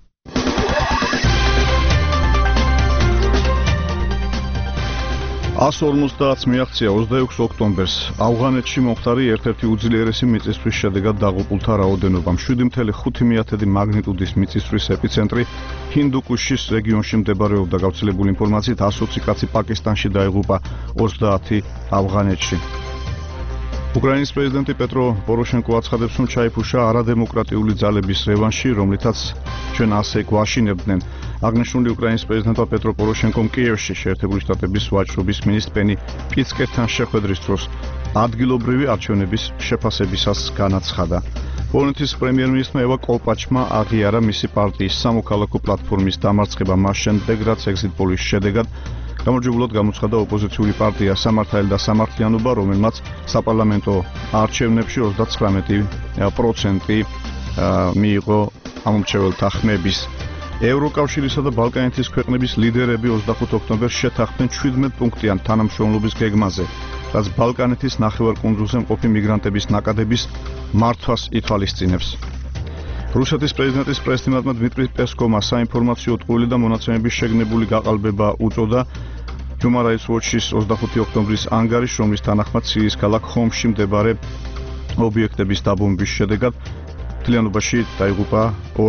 150 მიაღწია 26 ოქტომბერს ავღანეთში მომხდარი ერთ-ერთი უძლიერესი მიწისძვრის შედეგად დაღუპულთა რაოდენობა 7.5 მაგნიტუდის მიწისძვრის ეპიცენტრი ჰინდუკუშის რეგიონში მდებარეობდა. გავრცელებული ინფორმაციით 120 კაცი პაკისტანში დაიღუპა, 30 ავღანეთში. უკრაინის პრეზიდენტი პეტრო პოროშენკო აცხადებს, რომ ჩაიფუშა არადემოკრატიული ძალების რევანში, რომლითაც ჩვენ ასე გვაშინებდნენ. აღნიშნული უკრაინის პრეზიდენტმა პეტრო პოროშენკომ კიევში შეერთებული შტატების ვაჭრობის მინისტრ პენი პიცკერთან შეხვედრის დროს ადგილობრივი არჩევნების შეფასებისას განაცხადა. პოლონეთის პრემიერ-მინისტრმა ევა კოლპაჩმა აღიარა მისი პარტიის სამოქალაქო პლატფორმის დამარცხება მას შემდეგ, რაც ეგზიტ პოლის შედეგად გამარჯვებულად გამოცხადა ოპოზიციური პარტია სამართალი და სამართლიანობა, რომელმაც საპარლამენტო არჩევნებში 39% მიიღო ამომრჩეველთა ხმების. ევროკავშირისა და ბალკანეთის ქვეყნების ლიდერები 25 ოქტომბერს შეთანხმდნენ 17 პუნქტიან თანამშრომლობის გეგმაზე, რაც ბალკანეთის ნახევარკუნძულზე მყოფი მიგრანტების ნაკადების მართვას ითვალისწინებს. რუსეთის პრეზიდენტის პრესტიმატმა დმიტრი პესკოვმა საინფორმაციო ტყუილი და მონაცემების შეგნებული გაყალბება უწოდა. Human Rights Watch-ის 25 ოქტომბრის ანგარიშს, რომლის თანახმად სირიის ქალაქ ხომში მდებარე ობიექტების დაბომბვის შედეგად მთლიანობაში დაიღუპა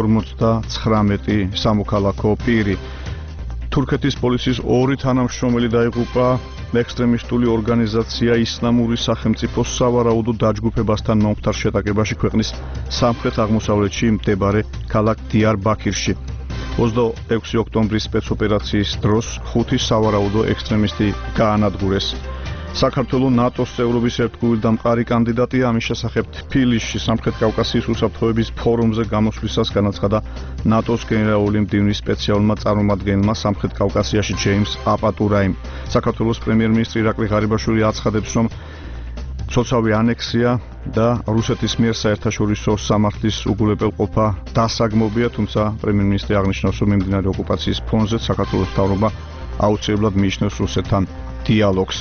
59 სამოქალაქო პირი. თურქეთის პოლიციის 2 თანამშრომელი დაიღუპა. ექსტრემისტული ორგანიზაცია ისლამური სახელმწიფოს სავარაუდო დაჯგუფებასთან მომხდარ შეტაკებაში ქვეყნის სამხრეთ-აღმოსავლეთში მდებარე ქალაქ დიარბაქირში. 26 ოქტომბრის სპეცოპერაციის დროს 5 სავარაუდო ექსტრემისტი გაანადგურეს. საქართველოს ნატოს წევრობის ერთგული და მყარი კანდიდატია. ამის შესახებ თბილისში სამხრეთ კავკასიის უსაფრთხოების ფორუმზე გამოსვლისას განაცხადა ნატოს გენერალური მდივნის სპეციალურმა წარმომადგენელმა სამხრეთ კავკასიაში ჯეიმს აპატურაიმ. საქართველოს პრემიერ-მინისტრი ირაკლი ღარიბაშვილი აცხადებს, რომ ცოცავი ანექსია და რუსეთის მიერ საერთაშორისო სამართლის უგულებელყოფა დასაგმობია, თუმცა პრემიერ-მინისტრი აღნიშნავს, რომ მიმდინარე ოკუპაციის ფონზე საქართველოს მთავრობა აუცილებლად მიიჩნევს რუსეთთან დიალოგს.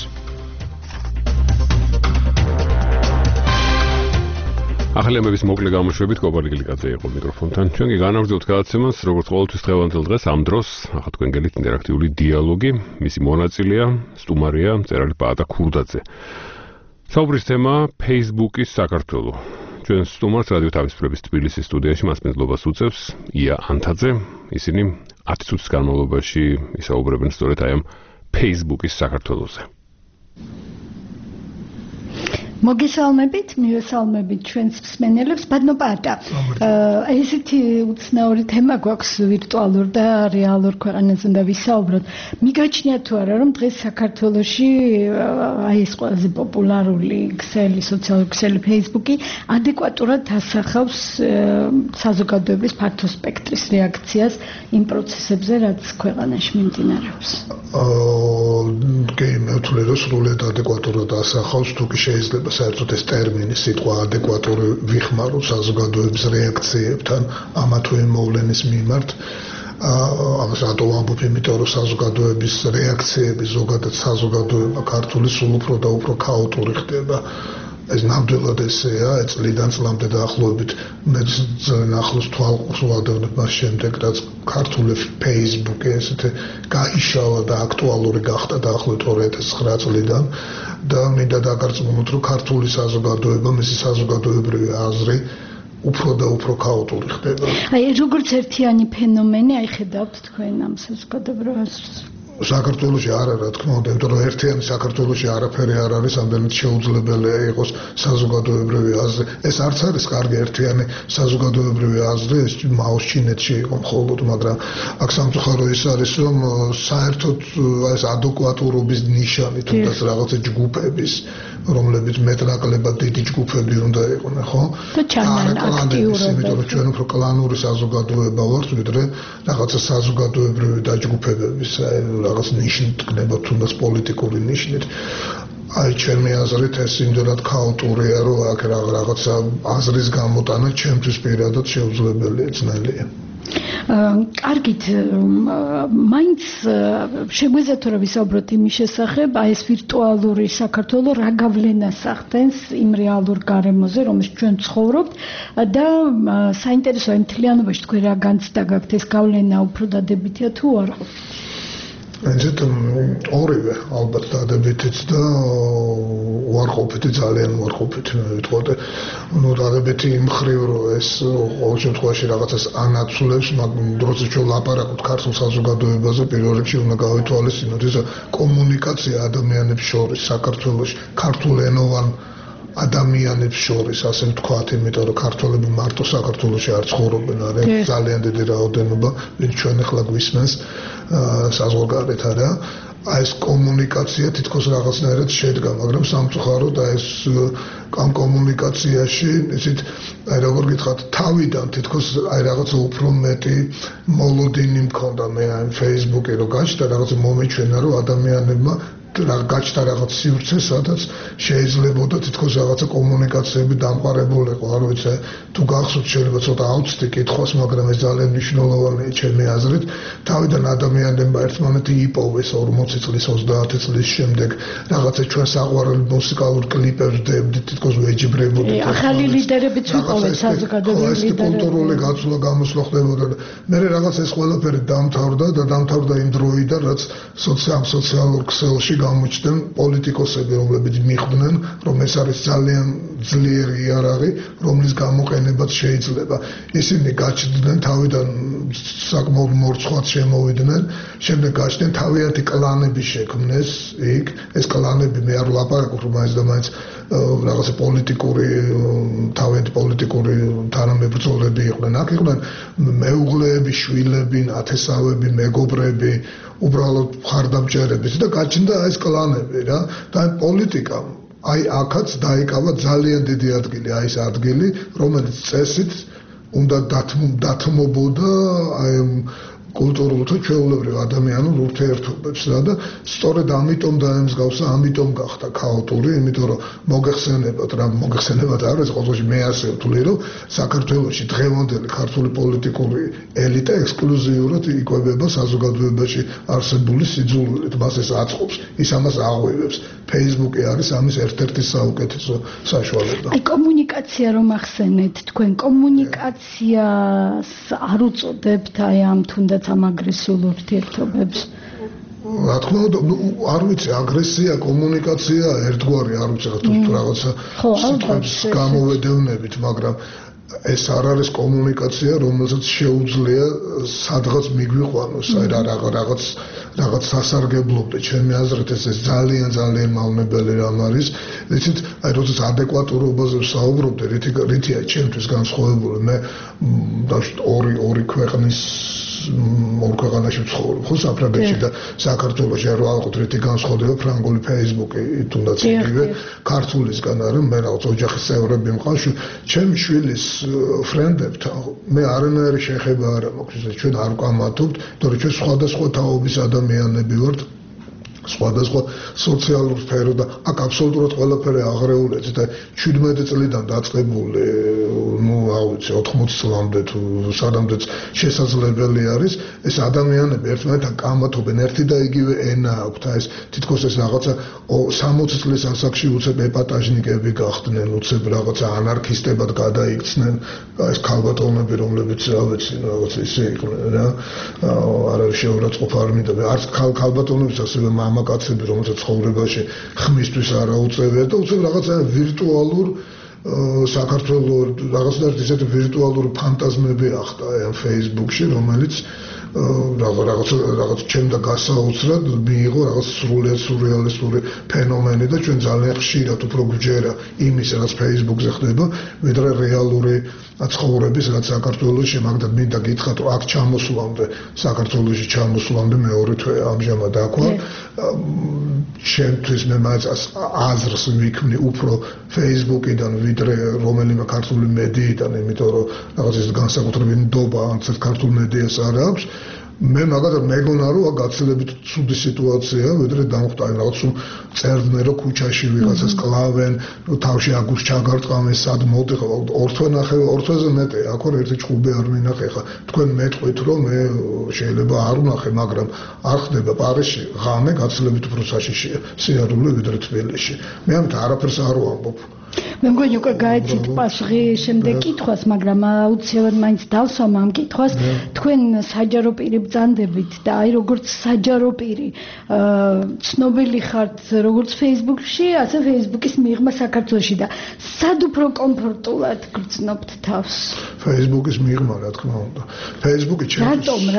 ახალი ამბების მოკლე გამოშვებით კობა ლიკლიკაძე იყო მიკროფონთან. ჩვენ კი განაგრძობთ გადაცემას, როგორც ყოველთვის დღევანდელ დღეს ამ დროს ახლა თქვენ გელით ინტერაქტიული დიალოგი. მისი მონაწილეა სტუმარია მწერალი პაატა ქურდაძე. საუბრის თემა Facebook-ის საქართველო. ჩვენ სტუმარს რადიო თავისუფლების თბილისის სტუდიაში მასპინძლობას უწევს ია ანთაძე. ისინი 10 წუთის განმავლობაში ისაუბრებენ სწორედ აი ამ Facebook-ის საქართველოზე. მოგესალმებით, მივესალმებით ჩვენს მსმენელებს. ბატონო პატა, ესეთი უცნაური თემა გვაქვს ვირტუალურ და რეალურ ქვეყანაზე უნდა ვისაუბროთ. მიგაჩნია თუ არა, რომ დღეს საქართველოში აი ეს ყველაზე პოპულარული ქსელი, სოციალური ქსელი Facebook-ი ადეკვატურად ასახავს საზოგადოების ფართო სპექტრის რეაქციას იმ პროცესებზე, რაც ქვეყანაში მიმდინარეობს. კი, მე ვთვლი, რომ სრულად ადეკვატურად ასახავს, თუკი შეიძლება საერთოდ ეს ტერმინი სიტყვა ადეკვატური ვიხმაროთ საზოგადოების რეაქციებთან ამა თუ იმ მოვლენის მიმართ. ამას რატო ვამბობ, იმიტომ რომ საზოგადოების რეაქციები, ზოგადად საზოგადოება ქართული სულ უფრო და უფრო ქაოტური ხდება. ეს ნამდვილად ესეა, წლიდან წლამდე დაახლოებით მე ძალიან ახლოს თვალყურს ვადევნებ მას შემდეგ, რაც ქართული Facebook-ი ესეთი გაიშალა და აქტუალური გახდა დაახლოებით 2009 წლიდან და მინდა დაგარწმუნოთ, რომ ქართული საზოგადოება, მისი საზოგადოებრივი აზრი უფრო და უფრო ქაოტური ხდება. აი როგორც ერთიანი ფენომენი, აი ხედავთ თქვენ ამ საზოგადოებრივ აზრს. საქართველოში არა, რა თქმა უნდა, იმიტომ რომ ერთიანი საქართველოში არაფერი არ არის, ამდენად შეუძლებელია იყოს საზოგადოებრივი აზრი. ეს არც არის კარგი ერთიანი საზოგადოებრივი აზრი, ეს მაოს ჩინეთში იყო მხოლოდ, მაგრამ აქ სამწუხარო ის არის, რომ საერთოდ ეს ადეკვატურობის ნიშანი, თუნდაც რაღაცა ჯგუფების, რომლებიც მეტნაკლებად დიდი ჯგუფები უნდა იყვნენ, ხო? და ჩანან აქტიურობა. იმიტომ რომ ჩვენ უფრო კლანური საზოგადოება ვართ, ვიდრე რაღაცა საზოგადოებრივი დაჯგუფებების რაღაც ნიშნით გნება თუნდაც პოლიტიკური ნიშნით. აი ჩემი აზრით ეს იმდენად ქაოტურია, რომ აქ რაღაცა აზრის გამოტანა ჩემთვის პირადად შეუძლებელია, ძნელია. კარგით, მაინც შეგვიძლია თუ რა ვისაუბროთ იმის შესახებ, აი ეს ვირტუალური საქართველო რა გავლენას ახდენს იმ რეალურ გარემოზე, რომელშიც ჩვენ ცხოვრობთ და საინტერესოა იმ მთლიანობაში თქვენ რა განცდა გაქვთ, ეს გავლენა უფრო დადებითია თუ არა? ესეთ ორივე ალბათ დადებითიც და უარყოფითი, ძალიან უარყოფითი მე ვიტყოდე. ნუ დადებითი იმ მხრივ, რომ ეს ყოველ შემთხვევაში რაღაცას ანაცვლებს, მაგრამ როცა ჩვენ ლაპარაკობთ ქართულ საზოგადოებაზე, პირველ რიგში უნდა გავითვალისწინოთ ეს კომუნიკაცია ადამიანებს შორის საქართველოში, ქართულენოვან ადამიანებს შორის, ასე ვთქვათ, იმიტომ რომ ქართველები მარტო საქართველოში არ ცხოვრობენ, არის ძალიან დიდი რაოდენობა, ვინც ჩვენ ახლა გვისმენს საზღვარგარეთ არა. აი ეს კომუნიკაცია თითქოს რაღაცნაირად შედგა, მაგრამ სამწუხაროდ აი ეს ამ კომუნიკაციაში ისეთ აი როგორ გითხრათ, თავიდან თითქოს აი რაღაცა უფრო მეტი მოლოდინი მქონდა მე აი Facebook-ი რო გაჩნდა რაღაცა მომეჩვენა, რომ ადამიანებმა გაჩნდა რაღაც სივრცე, სადაც შეიძლებოდა თითქოს რაღაცა კომუნიკაციები დამყარებულიყო, არ ვიცი, თუ გახსოვთ შეიძლება ცოტა აუცდი კითხვას, მაგრამ ეს ძალიან მნიშვნელოვანია ჩემი აზრით. თავიდან ადამიანებმა ერთმანეთი იპოვეს 40 წლის, 30 წლის შემდეგ რაღაცა ჩვენ საყვარელი მუსიკალურ კლიპებს ვდებდით, თითქოს ვეჯიბრებოდით. ახალი ლიდერებიც ვიყავით საზოგადოებრივი ლიდერები. კულტურული გაცვლა გამოსვლა ხდებოდა და მე რაღაც ეს ყველაფერი დამთავრდა იმ დროიდან, რაც სოციალურ ქსელში გამოჩნდნენ პოლიტიკოსები, რომლებიც მიხვდნენ, რომ ეს არის ძალიან ძლიერი იარაღი, რომლის გამოყენებაც შეიძლება. ისინი გაჩნდნენ თავიდან საკმაოდ მორცხვად შემოვიდნენ, შემდეგ გაჩნდნენ თავიანთი კლანები შექმნეს იქ. ეს კლანები მე არ ვლაპარაკობ, რომ მაინც და მაინც რაღაცა პოლიტიკური თავიანთი პოლიტიკური თანამებრძოლები იყვნენ. აქ იყვნენ მეუღლეები, შვილები, ნათესავები, მეგობრები, უბრალოდ მხარდამჭერები და გაჩნდა ეს კლანები რა და პოლიტიკა აი აქაც დაიკავა ძალიან დიდი ადგილი, აი ეს ადგილი, რომელიც წესით უნდა დათმობოდა აი კულტურულ თუ ჩვეულებრივ ადამიანურ ურთიერთობებსა და სწორედ ამიტომ დაემსგავსა, ამიტომ გახდა ქაოტური, იმიტომ რომ მოგეხსენებათ რა, მოგეხსენებათ არ არის, ყოველთვის მე ასე ვთვლი, რომ საქართველოში დღევანდელი ქართული პოლიტიკური ელიტა ექსკლუზიურად იკვებება საზოგადოებაში არსებული სიძულვილით, მას ეს აწყობს, ის ამას აღვივებს. Facebook-ი არის ამის ერთ-ერთი საუკეთესო საშუალება. აი კომუნიკაცია რომ ახსენეთ, თქვენ კომუნიკაციას არ უწოდებთ აი ამ თუნდაც ამ აგრესიულ ურთიერთობებს? რა თქმა უნდა, არ ვიცი, აგრესია, კომუნიკაცია ერთგვარი, არ ვიცი, თუ რაღაცა სიტყვებს გამოვედევნებით, მაგრამ ეს არ არის კომუნიკაცია, რომელსაც შეუძლია სადღაც მიგვიყვანოს, აი რაღაც სასარგებლობდე, ჩემი აზრით ეს ძალიან მავნებელი რამ არის. იცით, აი როდესაც ადეკვატურობაზე ვსაუბრობდი, რითია ჩემთვის განსხვავებული, მე ორი ქვეყნის ორ ქვეყანაში ვცხოვრობ, ხო, საფრანგეთში და საქართველოში, არ ვაყოთ რითი განსხვავდება ფრანგული Facebook-ი, თუნდაც იგივე ქართულისგან არის, მე რაღაც ოჯახის წევრები მყავს, ჩემი შვილის ფრენდებთან მე არანაირი შეხება არ მაქვს, ჩვენ არ ვკამათობთ, თორე ჩვენ სხვადასხვა თაობის ადამიანები ვართ. სხვადასხვა სოციალურ სფერო და აქ აბსოლუტურად ყველაფერი აღრეულია და 17 წლიდან დაწყებული, ნუ რა ვიცი, 80 წლამდე თუ სადამდეც შესაძლებელი არის, ეს ადამიანები ერთმანეთთან კამათობენ, ერთი და იგივე ენა აქვთ, ეს თითქოს ეს რაღაცა 60 წლის ასაკში უცებ ეპატაჟნიკები გახდნენ, უცებ რაღაცა ანარქისტებად გადაიქცნენ, ეს ქალბატონები, რომლებიც რა ვიცი, რაღაც ისე იყვნენ რა, არ არის შეურაცხყოფა არ მინდა, არც ქალბატონებიც ასევე მამაკაცები, რომელსაც ცხოვრებაში ხმისთვის არ აუწევია და უცებ რაღაცა ვირტუალურ საქართველოს რაღაცნაირად ისეთი ვირტუალური ფანტაზმები ახდა ამ Facebook-ში, რომელიც რაღაც ჩემდა გასაოცრად მიიღო რაღაც სრულიად სურეალისტური ფენომენი და ჩვენ ძალიან ხშირად უფრო გვჯერა იმის, რაც Facebook-ზე ხდება, ვიდრე რეალური ცხოვრების, რაც საქართველოში, მაგდად მინდა გითხრათ, რომ აქ ჩამოსვლამდე, საქართველოში ჩამოსვლამდე მეორე თვე ამჟამად აქ ვარ. ჩემთვის მე მაგას აზრს ვიქმნი უფრო Facebook-იდან, ვიდრე რომელიმე ქართული მედიიდან, იმიტომ რომ რაღაც ის განსაკუთრებული ნდობა არც ქართულ მედიას არ აქვს. მე მაგალითად მეგონა რომ გაცილებით ცუდი სიტუაცია, ვიდრე დამხვდა რაღაც წერდნენ რომ ქუჩაში ვიღაცას კლავენ, რომ თავში აგურს ჩაგარტყამენ, სად მოდი ხო ორ თვეზე მეტი, აქ ერთი ჭუბი არ მინახე ხა. თქვენ მეტყვით რომ მე შეიძლება არ ვნახე, მაგრამ არ ხდება პარიზში ღამე გაცილებით უფრო საშიშია სიარული ვიდრე თბილისში. მე ამით არაფერს არ ვამბობ. მე მგონი უკვე გაიცით პასუხი შემდეგ კითხვას, მაგრამ აუცილებლად მაინც დავსვამ ამ კითხვას. თქვენ საჯარო პირი ბრძანდებით და აი როგორც საჯარო პირი ცნობილი ხართ როგორც Facebook-ში, ასე Facebook-ის მიღმა საქართველოში და სად უფრო კომფორტულად გრძნობთ თავს? Facebook-ის მიღმა, რა თქმა უნდა. Facebook-ი ჩემთვის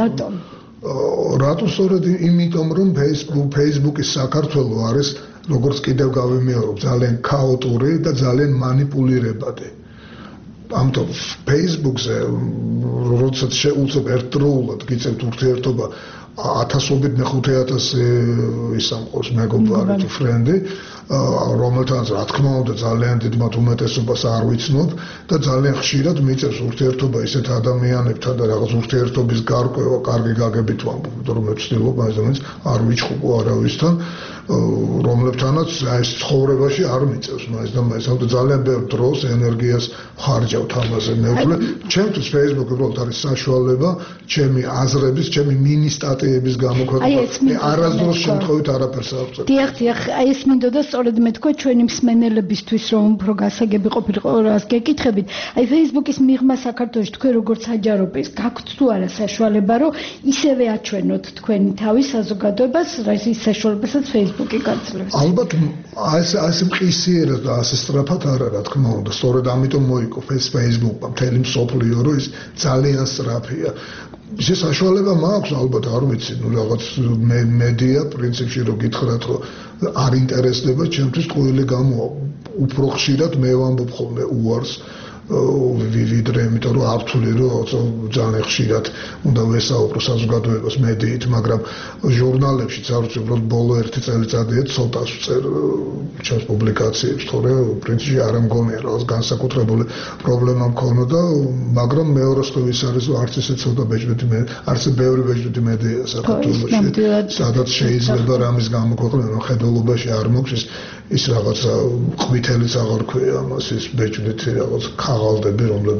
რატო სწორედ იმიტომ რომ Facebook-ის საქართველო არის როგორც კიდევ გავიმეორებ, ძალიან ქაოტური და ძალიან манипуლირებადი. ამიტომ Facebook-ზე როდესაც შეუძლებ ერთდროულად გიწევთ ურთიერთობა 1000-ობით მე-5000 ისამყოს მეგობარი თუ ფრენდი, რომელთანაც რა თქმა უნდა ძალიან დიდ მათ უმეტესობას არ ვიცნობ და ძალიან ხშირად მიწევს ურთიერთობა ისეთ ადამიანებთან და რაღაც ურთიერთობის გარკვევა კარგი გაგებით ვამბობ, იმიტომ რომ მე ვცდილობ მაინც არ ვიჩხუბო არავისთან, რომლებთანაც ეს ცხოვრებაში არ მიწევს მაინც და მაინც ძალიან ბევრ დროს, ენერგიას ხარჯავთ ამაზე. მე ვთვლი, ჩემთვის Facebook-ი უბრალოდ არის საშუალება ჩემი აზრების, ჩემი მინისტატიების გამოქვეყნებას. მე არასდროს შემთხვევით არაფერს არ ვწევ. დიახ, აი ეს მინდოდა სწორედ მე თქვა ჩვენი მსმენელებისთვის რომ უფრო გასაგები ყოფილიყო რას გეკითხებით. აი Facebook-ის მიღმა საქართველოში თქვენ როგორც საჯარო პირს გაქვთ თუ არა საშუალება რომ ისევე აჩვენოთ თქვენი თავის საზოგადოებას, ის საშუალებასაც Facebook-ი გაძლევს. ალბათ ასე მყისიერად და ასე სწრაფად არა, რა თქმა უნდა. სწორედ ამიტომ მოიგო Facebook-მა მთელი მსოფლიო, რომ ის ძალიან სწრაფია. ისე საშუალება მაქვს, ალბათ არ ვიცი, ნუ რაღაც მედია პრინციპში რომ გითხრათ, რომ არ ინტერესდება, ჩემთვის ყოველი გამოა. უფრო ხშირად მე ვამბობ ხოლმე უარს ვიდრე, იმიტომ რომ არ ვთვლი, რომ ძალიან ხშირად უნდა ვესაუბრო საზოგადოებას მედიით, მაგრამ ჟურნალებშიც არ ვიცი, უბრალოდ ბოლო 1 წელიწადია ცოტას ვწერ ჩემს პუბლიკაციებს, თორე პრინციპში არ მგონია რაღაც განსაკუთრებული პრობლემა მქონოდა, მაგრამ მეორე მხრივ ის არის, რომ არც ისე ცოტა ბეჭდვითი არც ბევრი ბეჭდვითი მედია საქართველოში, სადაც შეიძლება რამის გამოქვეყნება, ხედველობაში არ მოქვს ის რაღაცა ყვითელიც აღარ ქვია ამას, ის ბეჭდვითი რაღაც ქაღალდები, რომლებიც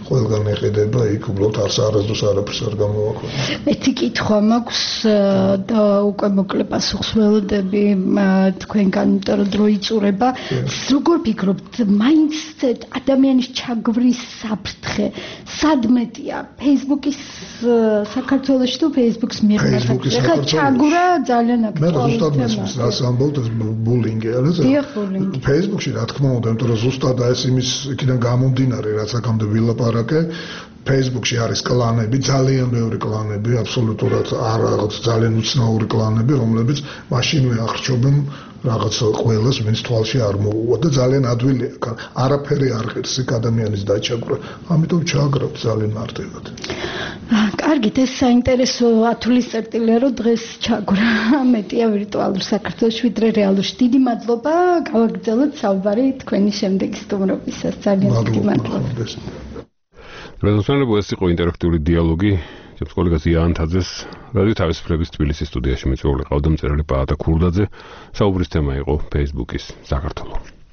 ყველგან ეხედება, იქ უბრალოდ არასდროს არაფერს არ გამოვაქვეყნებს. ერთი კითხვა მაქვს და უკვე მოკლე პასუხს ველოდები თქვენგან, იმიტომ რომ დრო იწურება. როგორ ფიქრობთ, მაინც ადამიანის ჩაგვრის საფრთხე სადმეტია? Facebook-ის საქართველოში თუ Facebook-ის მიერ ხა ჩაგვრა ძალიან აქტუალური თემაა. მე ზუსტად მესმის ამბობთ ეს ბულინგი არის. Facebook-ში რა თქმა უნდა, იმიტომ რომ ზუსტად ეს იმის იქიდან გამომდინარე, რაც აქამდე ვილაპარაკე, Facebook-ში არის კლანები, ძალიან ბევრი კლანები, აბსოლუტურად რაღაც ძალიან უცნაური კლანები, რომლებიც მაშინვე აღრჩობენ რაღაც ყველას, ვინც თვალში არ მოუვა და ძალიან ადვილია. არაფერი არ ღირს იქ ადამიანის დაჩაგვრა, ამიტომ ჩააგრავთ ძალიან მარტივად. კარგით, ეს საინტერესო ათulis წერტილია, რომ დღეს ჩაგვრა მეტია ვირტუალურ საქართველოში, ვიდრე რეალურში. დიდი მადლობა, გავაგრძელოთ საუბარი თქვენი შემდეგი სტუმრობისას. ძალიან დიდი მადლობა. Prezentable ეს იყო ინტერაქტიული დიალოგი ჩემს კოლეგას იანთაძეს რადიო თავისუფლების თბილისის სტუდიაში მეწვეული ყავდა მწერალი პაატა ქურდაძე. საუბრის თემა იყო Facebook-ის საქართველო.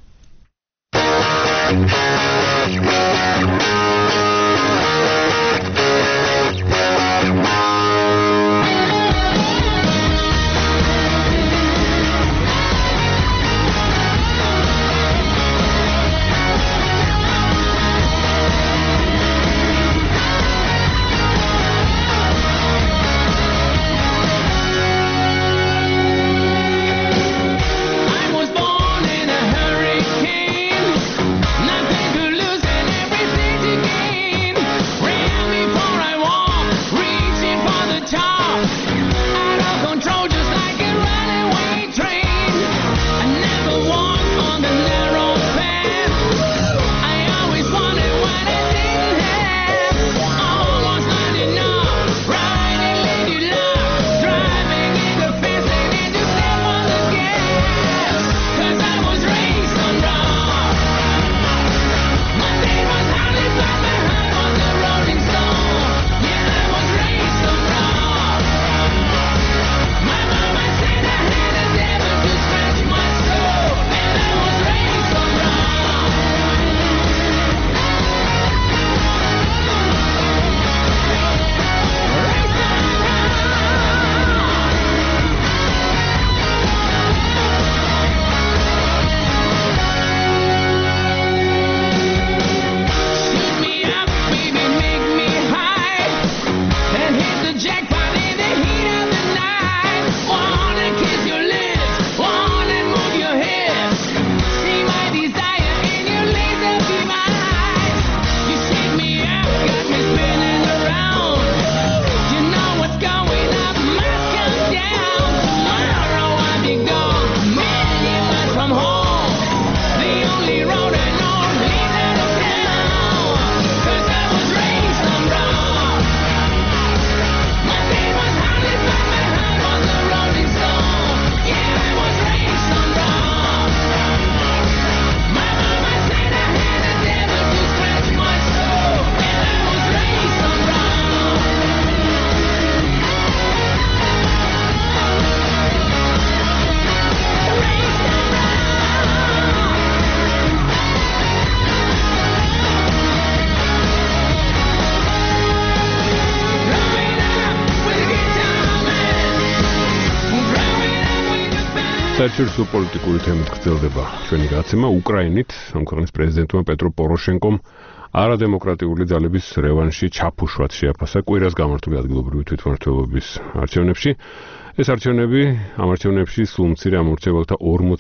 საერთაშორისო პოლიტიკური თემით გრძელდება ჩვენი გადაცემა უკრაინით. ამ ქვეყნის პრეზიდენტმა პეტრო პოროშენკომ არადემოკრატიული ძალების რევანში ჩაფუშვად შეაფასა კვირას გამართული ადგილობრივი თვითმმართველობის არჩევნებში. ეს არჩევნები ამ არჩევნებში სულ მცირე ამორჩეველთა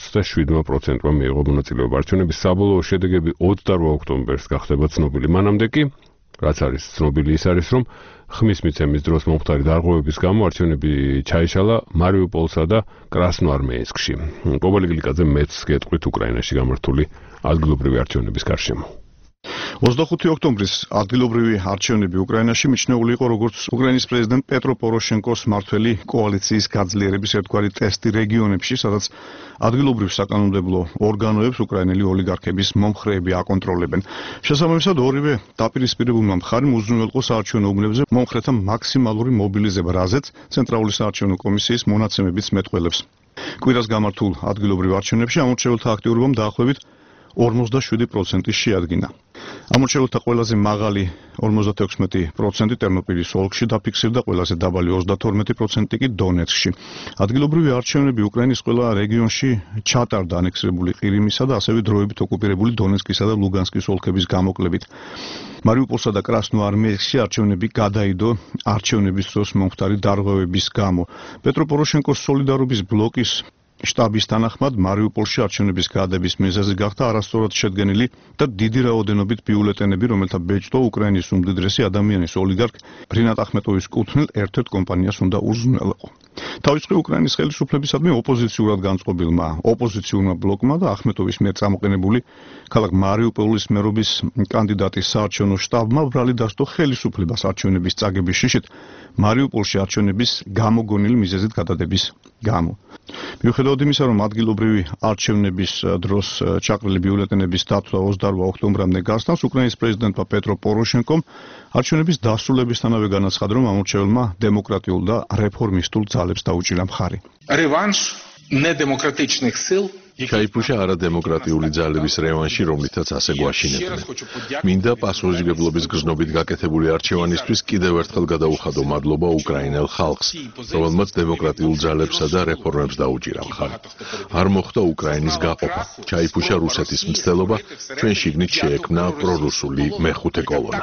47%-მა მიიღო მონაწილეობა. არჩევნების საბოლოო შედეგები 28 ოქტომბერს გახდება ცნობილი. მანამდე კი რაც არის ცნობილი ის არის, რომ ხმის მიცემის დროს მომხდარი დარღვევების გამო არჩევნები ჩაიშალა მარიუპოლსა და კრასნოარმეისკში. კობალი გლიკაძე მეც გეტყვით უკრაინაში გამართული ადგილობრივი არჩევნების გარშემო. 25 ოქტომბრის ადგილობრივი არჩევნები უკრაინაში მიჩნეული იყო როგორც უკრაინის პრეზიდენტ პეტრო პოროშენკოს მმართველი კოალიციის გაძლიერების ერთგვარი ტესტი რეგიონებში, სადაც ადგილობრივ საკანონმდებლო ორგანოებს უკრაინელი ოლიგარქების მომხრეები აკონტროლებენ. შესაბამისად, ორივე დაპირისპირებულმა მხარემ უზრუნველყო საარჩევნო უბნებზე მომხრეთა მაქსიმალური მობილიზება, რაზეც ცენტრალური საარჩევნო კომისიის მონაცემებიც მეტყველებს. კვირას გამართულ ადგილობრივ არჩევნებში ამორჩეველთა აქტიურობამ დაახლოებით 47% შეადგინა. ამორჩეულთა ყველაზე მაღალი 56% ტერნოპილის ოლქში დაფიქსირდა, ყველაზე დაბალი 32% კი დონეცკში. ადგილობრივი არჩევნები უკრაინის ყველა რეგიონში ჩატარდა ანექსირებული ყირიმისა და ასევე დროებით ოკუპირებული დონეცკისა და ლუგანსკის ოლქების გამოკლებით. მარიუპოლსა და კრასნოარმიესკში არჩევნები გადაიდო არჩევნების დროს მომხდარი დარღვევების გამო. პეტრო პოროშენკოს სოლიდარობის ბლოკის შტაბის თანახმად მარიუპოლში არჩევნების გადადების მიზეზი გახდა არასწორად შედგენილი და დიდი რაოდენობით ბიულეტენები, რომელთა ბეჭდვა უკრაინის უმდიდრესი ადამიანის ოლიგარქ რინატ ახმეტოვის კუთვნილ ერთ-ერთ კომპანიას უნდა უზრუნველყო. თავისუფლი უკრაინის ხელისუფლებისადმი ოპოზიციურად განწყობილმა ოპოზიციურმა ბლოკმა და ახმეტოვის მიერ წამოყენებული ქალაქ მარიუპოლის მერობის კანდიდატის საარჩევნო შტაბმა ბრალი დასდო ხელისუფლებას არჩევნების წაგების შიშით მარიუპოლში არჩევნების გამოგონილი მიზეზით გადადების გამო. მიუხედავად იმისა, რომ ადგილობრივი არჩევნების დროს ჩაყრილი ბიულეტენების დათვლა 28 ოქტომბრამდე გასტანს, უკრაინის პრეზიდენტმა პეტრო პოროშენკომ არჩევნების დასრულებისთანავე განაცხადა, რომ ამორჩეულმა დემოკრატიულ და რეფორმისტულ ძალებს დაუჭირა მხარი. Реванш недемократичных сил ჩაიფუშა არადემოკრატიული ძალების რევანში, რომლითაც ასე გვაშინებდნენ. მინდა პასუხისმგებლობის გზნობით გაკეთებული არჩევანისთვის კიდევ ერთხელ გადაუხადო მადლობა უკრაინელ ხალხს, რომელმაც დემოკრატიულ ძალებსა და რეფორმებს დაუჭირა მხარი. არ მოხდა უკრაინის გაყოფა, ჩაიფუშა რუსეთის მცდელობა, ჩვენ შიგნით შეექმნა პრორუსული მეხუთე კოლონა.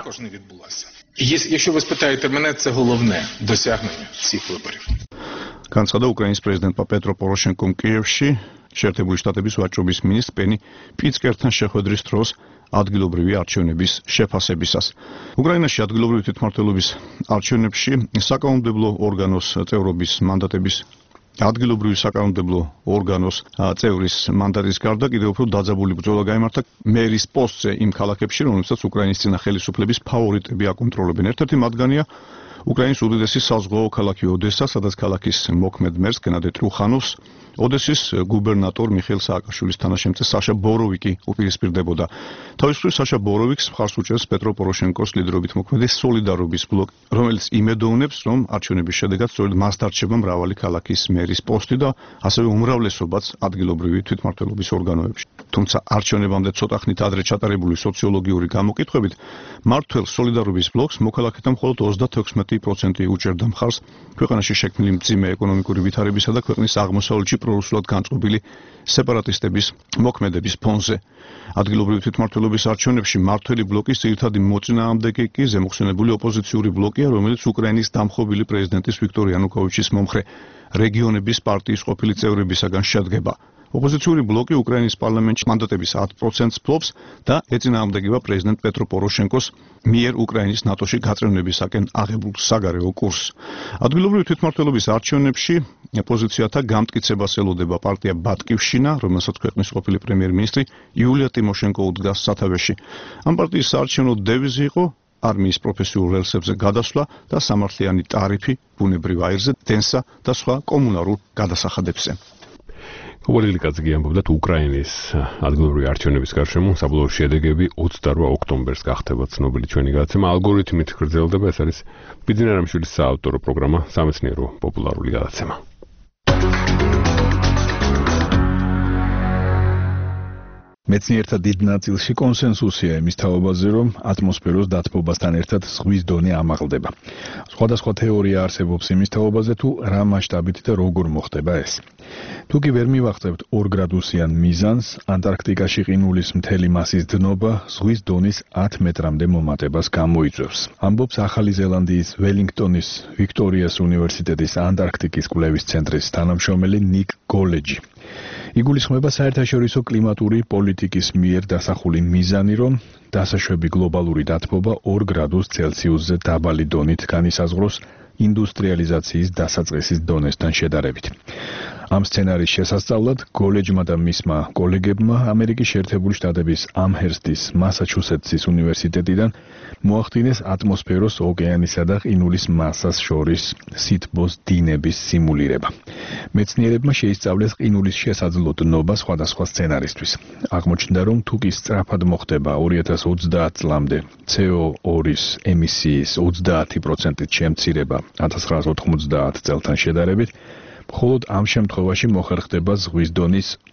Якщо ви спитаєте мене, це головне досягнення цих виборів. განცხადა უკრაინის პრეზიდენტმა პეტრო პოროშენკომ კიევში შეერთებული შტატების ვაჭრობის მინისტრ პენი პიცკერთან შეხვედრის დროს ადგილობრივი არჩევნების შეფასებისას. უკრაინაში ადგილობრივი თვითმმართველობის არჩევნებში საკანონმდებლო ორგანოს წევრობის მანდატების ადგილობრივი საკანონმდებლო ორგანოს წევრის მანდატის გარდა კიდევ უფრო დაძაბული ბრძოლა გაიმართა მერის პოსტზე იმ ქალაქებში, რომლებსაც უკრაინის წინა ხელისუფლების ფავორიტები აკონტროლებენ. ერთ-ერთი მათგანია უკრაინის უდიდესი საზღვაო ქალაქი ოდესა, სადაც ქალაქის მოქმედ მერს გენადე ტრუხანოვს ოდესის გუბერნატორ მიხეილ სააკაშვილის თანაშემწე საშა ბოროვიკი უპირისპირდებოდა. თავისუფლ საშა ბოროვიკს მხარს უჭერს პეტრო პოროშენკოს ლიდერობით მოქმედი სოლიდარობის ბლოკი, რომელიც იმედოვნებს, რომ არჩევნების შედეგად სწორედ მას დარჩება მრავალი ქალაქის მერის პოსტი და ასევე უმრავლესობაც ადგილობრივი თვითმმართველობის ორგანოებში. თუმცა არჩევნებამდე ცოტა ხნით ადრე ჩატარებული სოციოლოგიური გამოკითხვებით მმართველ სოლიდარობის ბლოკს მოქალაქეთა მხოლოდ 36% უჭერდა მხარს ქვეყანაში შექმნილი მძიმე ეკონომიკური ვითარებისა და ქვეყნის აღმოსავლეთში პრორუსულად განწყობილი სეპარატისტების მოქმედების ფონზე. ადგილობრივი თვითმმართველობის არჩევნებში მმართველი ბლოკის ძირითადი მოწინააღმდეგე კი ზემოხსენებული ოპოზიციური ბლოკია, რომელიც უკრაინის დამხობილი პრეზიდენტის ვიქტორ იანუკოვიჩის მომხრე რეგიონების პარტიის ყოფილი წევრებისაგან შედგება. ოპოზიციური ბლოკი უკრაინის პარლამენტში მანდატების 10%-ს ფლობს და ეწინააღმდეგება პრეზიდენტ პეტრო პოროშენკოს მიერ უკრაინის ნატოში გაწევნებისაკენ აღებულ საგარეო კურსს. ადგილობრივი თვითმმართველობის არჩევნებში ოპოზიციათა გამტკიცებას ელოდება პარტია ბატკივშინა, რომელსაც ქვეყნის ყოფილი პრემიერ-მინისტრი იულია ტიმოშენკო უდგას სათავეში. ამ პარტიის საარჩევნო დევიზი იყო არმიის პროფესიულ რელსებზე გადასვლა და სამართლიანი ტარიფი ბუნებრივ აირზე, დენსა და სხვა კომუნალურ გადასახადებზე. ოპოლიტიკაზე გიამბობდათ უკრაინის ადგილობრივი არჩევნების გარშემო საბოლოო შედეგები 28 ოქტომბერს გახდება ცნობილი ჩვენი გადაცემა ალგორითმით გრძელდება. ეს არის ბიძინა რამიშვილის საავტორო პროგრამა სამეცნიერო პოპულარული გადაცემა. მეცნიერთა დიდ ნაწილში კონსენსუსია იმის თაობაზე, რომ ატმოსფეროს დათბობასთან ერთად ზღვის დონე ამაღლდება. სხვადასხვა თეორია არსებობს იმის თაობაზე, თუ რა მასშტაბით და როგორ მოხდება ეს. თუ კი ვერ მივახცევთ 2 გრადუსიან მიზანს, ანტარქტიკაში ყინულის მთელი მასის დნობა ზღვის დონის 10 მეტრამდე მომატებას გამოიწვევს. ამბობს ახალი ზელანდიის ველინგტონის ვიქტორიას უნივერსიტეტის ანტარქტიკის კვლევის ცენტრის თანამშრომელი ნიკ გოლეჯი. იგულისხმება საერთაშორისო კლიმატური პოლიტიკის მიერ დასახული მიზანი, რომ დასაშვები გლობალური დათბობა 2 გრადუს ცელსიუსზე დაბალი დონით განისაზღვროს ინდუსტრიალიზაციის დასაწყისის დონესთან შედარებით. ამ სცენარის შესასწავლად გოლეჯმა და მისმა კოლეგებმა ამერიკის შეერთებული შტატების ამჰერსტის მასაჩუსეტსის უნივერსიტეტიდან მოახდინეს ატმოსფეროს, ოკეანისა და ყინულის მასას შორის სითბოს დინების სიმულირება. მეცნიერებმა შეისწავლეს ყინულის შესაძლო დნობა სხვადასხვა სცენარისთვის. აღმოჩნდა, რომ თუ კი სწრაფად მოხდება 2030 წლამდე CO2-ის ემისიის 30%-ით შემცირება 1990 წელთან შედარებით, მხოლოდ ამ შემთხვევაში მოხერხდება ზღვის დონის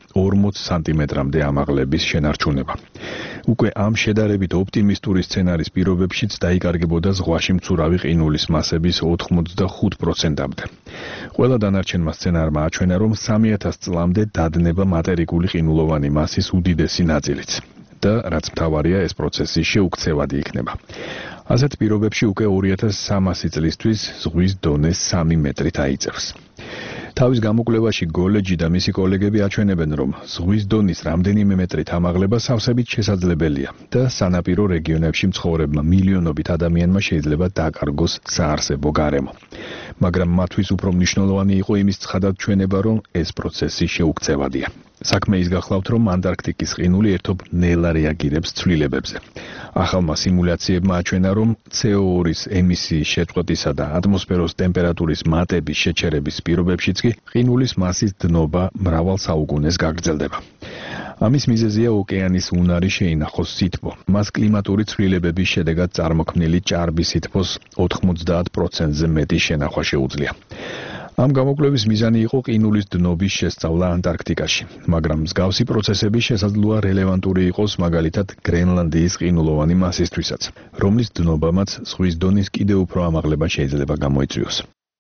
40 სანტიმეტრამდე ამაღლების შენარჩუნება. უკვე ამ შედარებით ოპტიმისტური სცენარის პირობებშიც დაიკარგებოდა ზღვაში მცურავი ყინულის მასების 85%-მდე. ყველა დანარჩენმა სცენარმა აჩვენა, რომ 3000 წლამდე დადნება მატერიკული ყინულოვანი მასის უდიდესი ნაწილიც. და რაც მთავარია, ეს პროცესი შეუქცევადი იქნება. ასეთ პირობებში უკვე 2300 წლისთვის ზღვის დონე 3 მეტრით აიწევს. თავის გამოკვლევაში გოლეჯი და მისი კოლეგები აჩვენებენ, რომ ზღვის დონის რამდენიმე მეტრით ამაღლება სავსებით შესაძლებელია და სანაპირო რეგიონებში მცხოვრებმა მილიონობით ადამიანმა შეიძლება დაკარგოს საარსებო გარემო. მაგრამ მათთვის უფრო მნიშვნელოვანი იყო იმის ცხადად ჩვენება, რომ ეს პროცესი შეუქცევადია. საქმე ის გახლავთ, რომ ანტარქტიკის ყინული ერთობ ნელა რეაგირებს ცვლილებებზე. ახალმა სიმულაციებმა აჩვენა, რომ CO2-ის ემისიის შეწყვეტისა და ატმოსფეროს ტემპერატურის მატების შეჩერების პირობებშიც კი ყინულის მასის დნობა მრავალ საუკუნეს გაგრძელდება. ამის მიზეზია ოკეანის უნარი შეინახოს სითბო. მას კლიმატური ცვლილებების შედეგად წარმოქმნილი ჭარბი სითბოს 90%-ზე მეტი შენახვა შეუძლია. ამ გამოკვლევის მიზანი იყო ყინულის დნობის შესწავლა ანტარქტიკაში, მაგრამ მსგავსი პროცესები შესაძლოა რელევანტური იყოს მაგალითად გრენლანდიის ყინულოვანი მასისთვისაც, რომლის დნობამაც ზღვის დონის კიდევ უფრო ამაღლება შეიძლება გამოიწვიოს.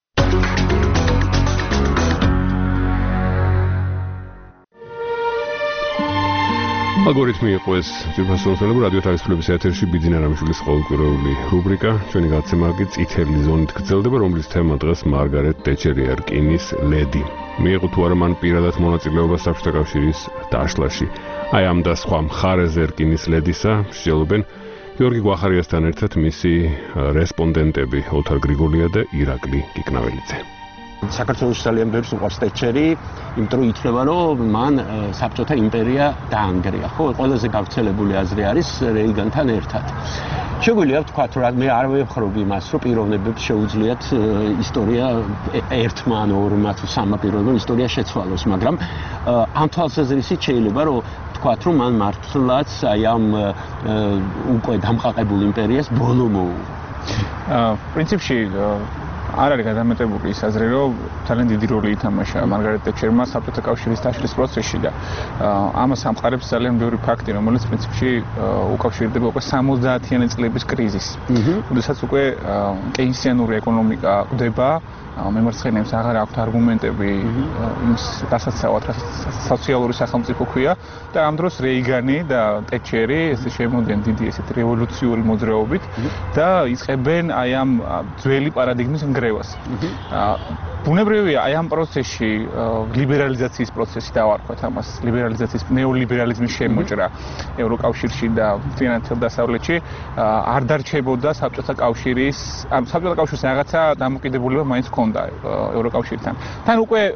ალგორითმი იყო ეს ძირფასონსელები რადიო თავისუფლების ეთერში ბიძინა რამიშვილის ყოველკვირეული რუბრიკა. ჩვენი გაცემა კი წითელი ზონით გრძელდება, რომლის თემა დღეს მარგარეტ ტეჩერი ერკინის ლედი. მიიღო თუ არა მან პირადად მონაწილეობა საბჭოთა კავშირის დაშლაში. აი ამ და სხვა მხარეზე ერკინის ლედისა მსჯელობენ გიორგი გვახარიასთან ერთად მისი რესპონდენტები ოთარ გრიგოლია და ირაკლი კიკნაველიძე. საქართველოს ძალიან ბევრს უყვარს ტეჩერი, იმიტომ რომ ითვლება, რომ მან საბჭოთა იმპერია დაანგრია. ხო, ყველაზე გავრცელებული აზრი არის რეიგანთან ერთად. შეგვიძლია ვთქვათ, რომ მე არ ვეხმარობ იმას, რომ პიროვნებებს შეუძლიათ ისტორია ერთმა ან ორმა თუ სამმა პიროვნებამ ისტორია შეცვალოს, მაგრამ ამ თვალსაზრისით შეიძლება რომ ვთქვათ, რომ მან მართლაც აი ამ უკვე დამყაყებულ იმპერიას ბოლო მოუღო. პრინციპში არ არის გადამეტებული ის აზრი, რომ ძალიან დიდი როლი ითამაშა მარგარეტ ტეჩერმა საბჭოთა კავშირის დაშლის პროცესში და ამას ამყარებს ძალიან ბევრი ფაქტი, რომელიც პრინციპში უკავშირდება უკვე 70-იანი წლების კრიზისს. როდესაც უკვე კეინსიანური ეკონომიკა კვდება, მემარცხენეებს აღარ აქვთ არგუმენტები იმის დასაცავად, სოციალური სახელმწიფო ქვია და ამ დროს რეიგანი და ტეჩერი ესე შემოდიან დიდი ესეთ რევოლუციური მოძრაობით და იწყებენ აი ამ ძველი პარადიგმის ნგრევას. ბუნებრივია აი ამ პროცესში ლიბერალიზაციის პროცესი დავარქვათ ამას, ლიბერალიზაციის ნეოლიბერალიზმის შემოჭრა ევროკავშირში და მთლიანად დასავლეთში არ დარჩებოდა საბჭოთა კავშირის რაღაცა დამოკიდებულება მაინც ჰქონდა ევროკავშირთან. თან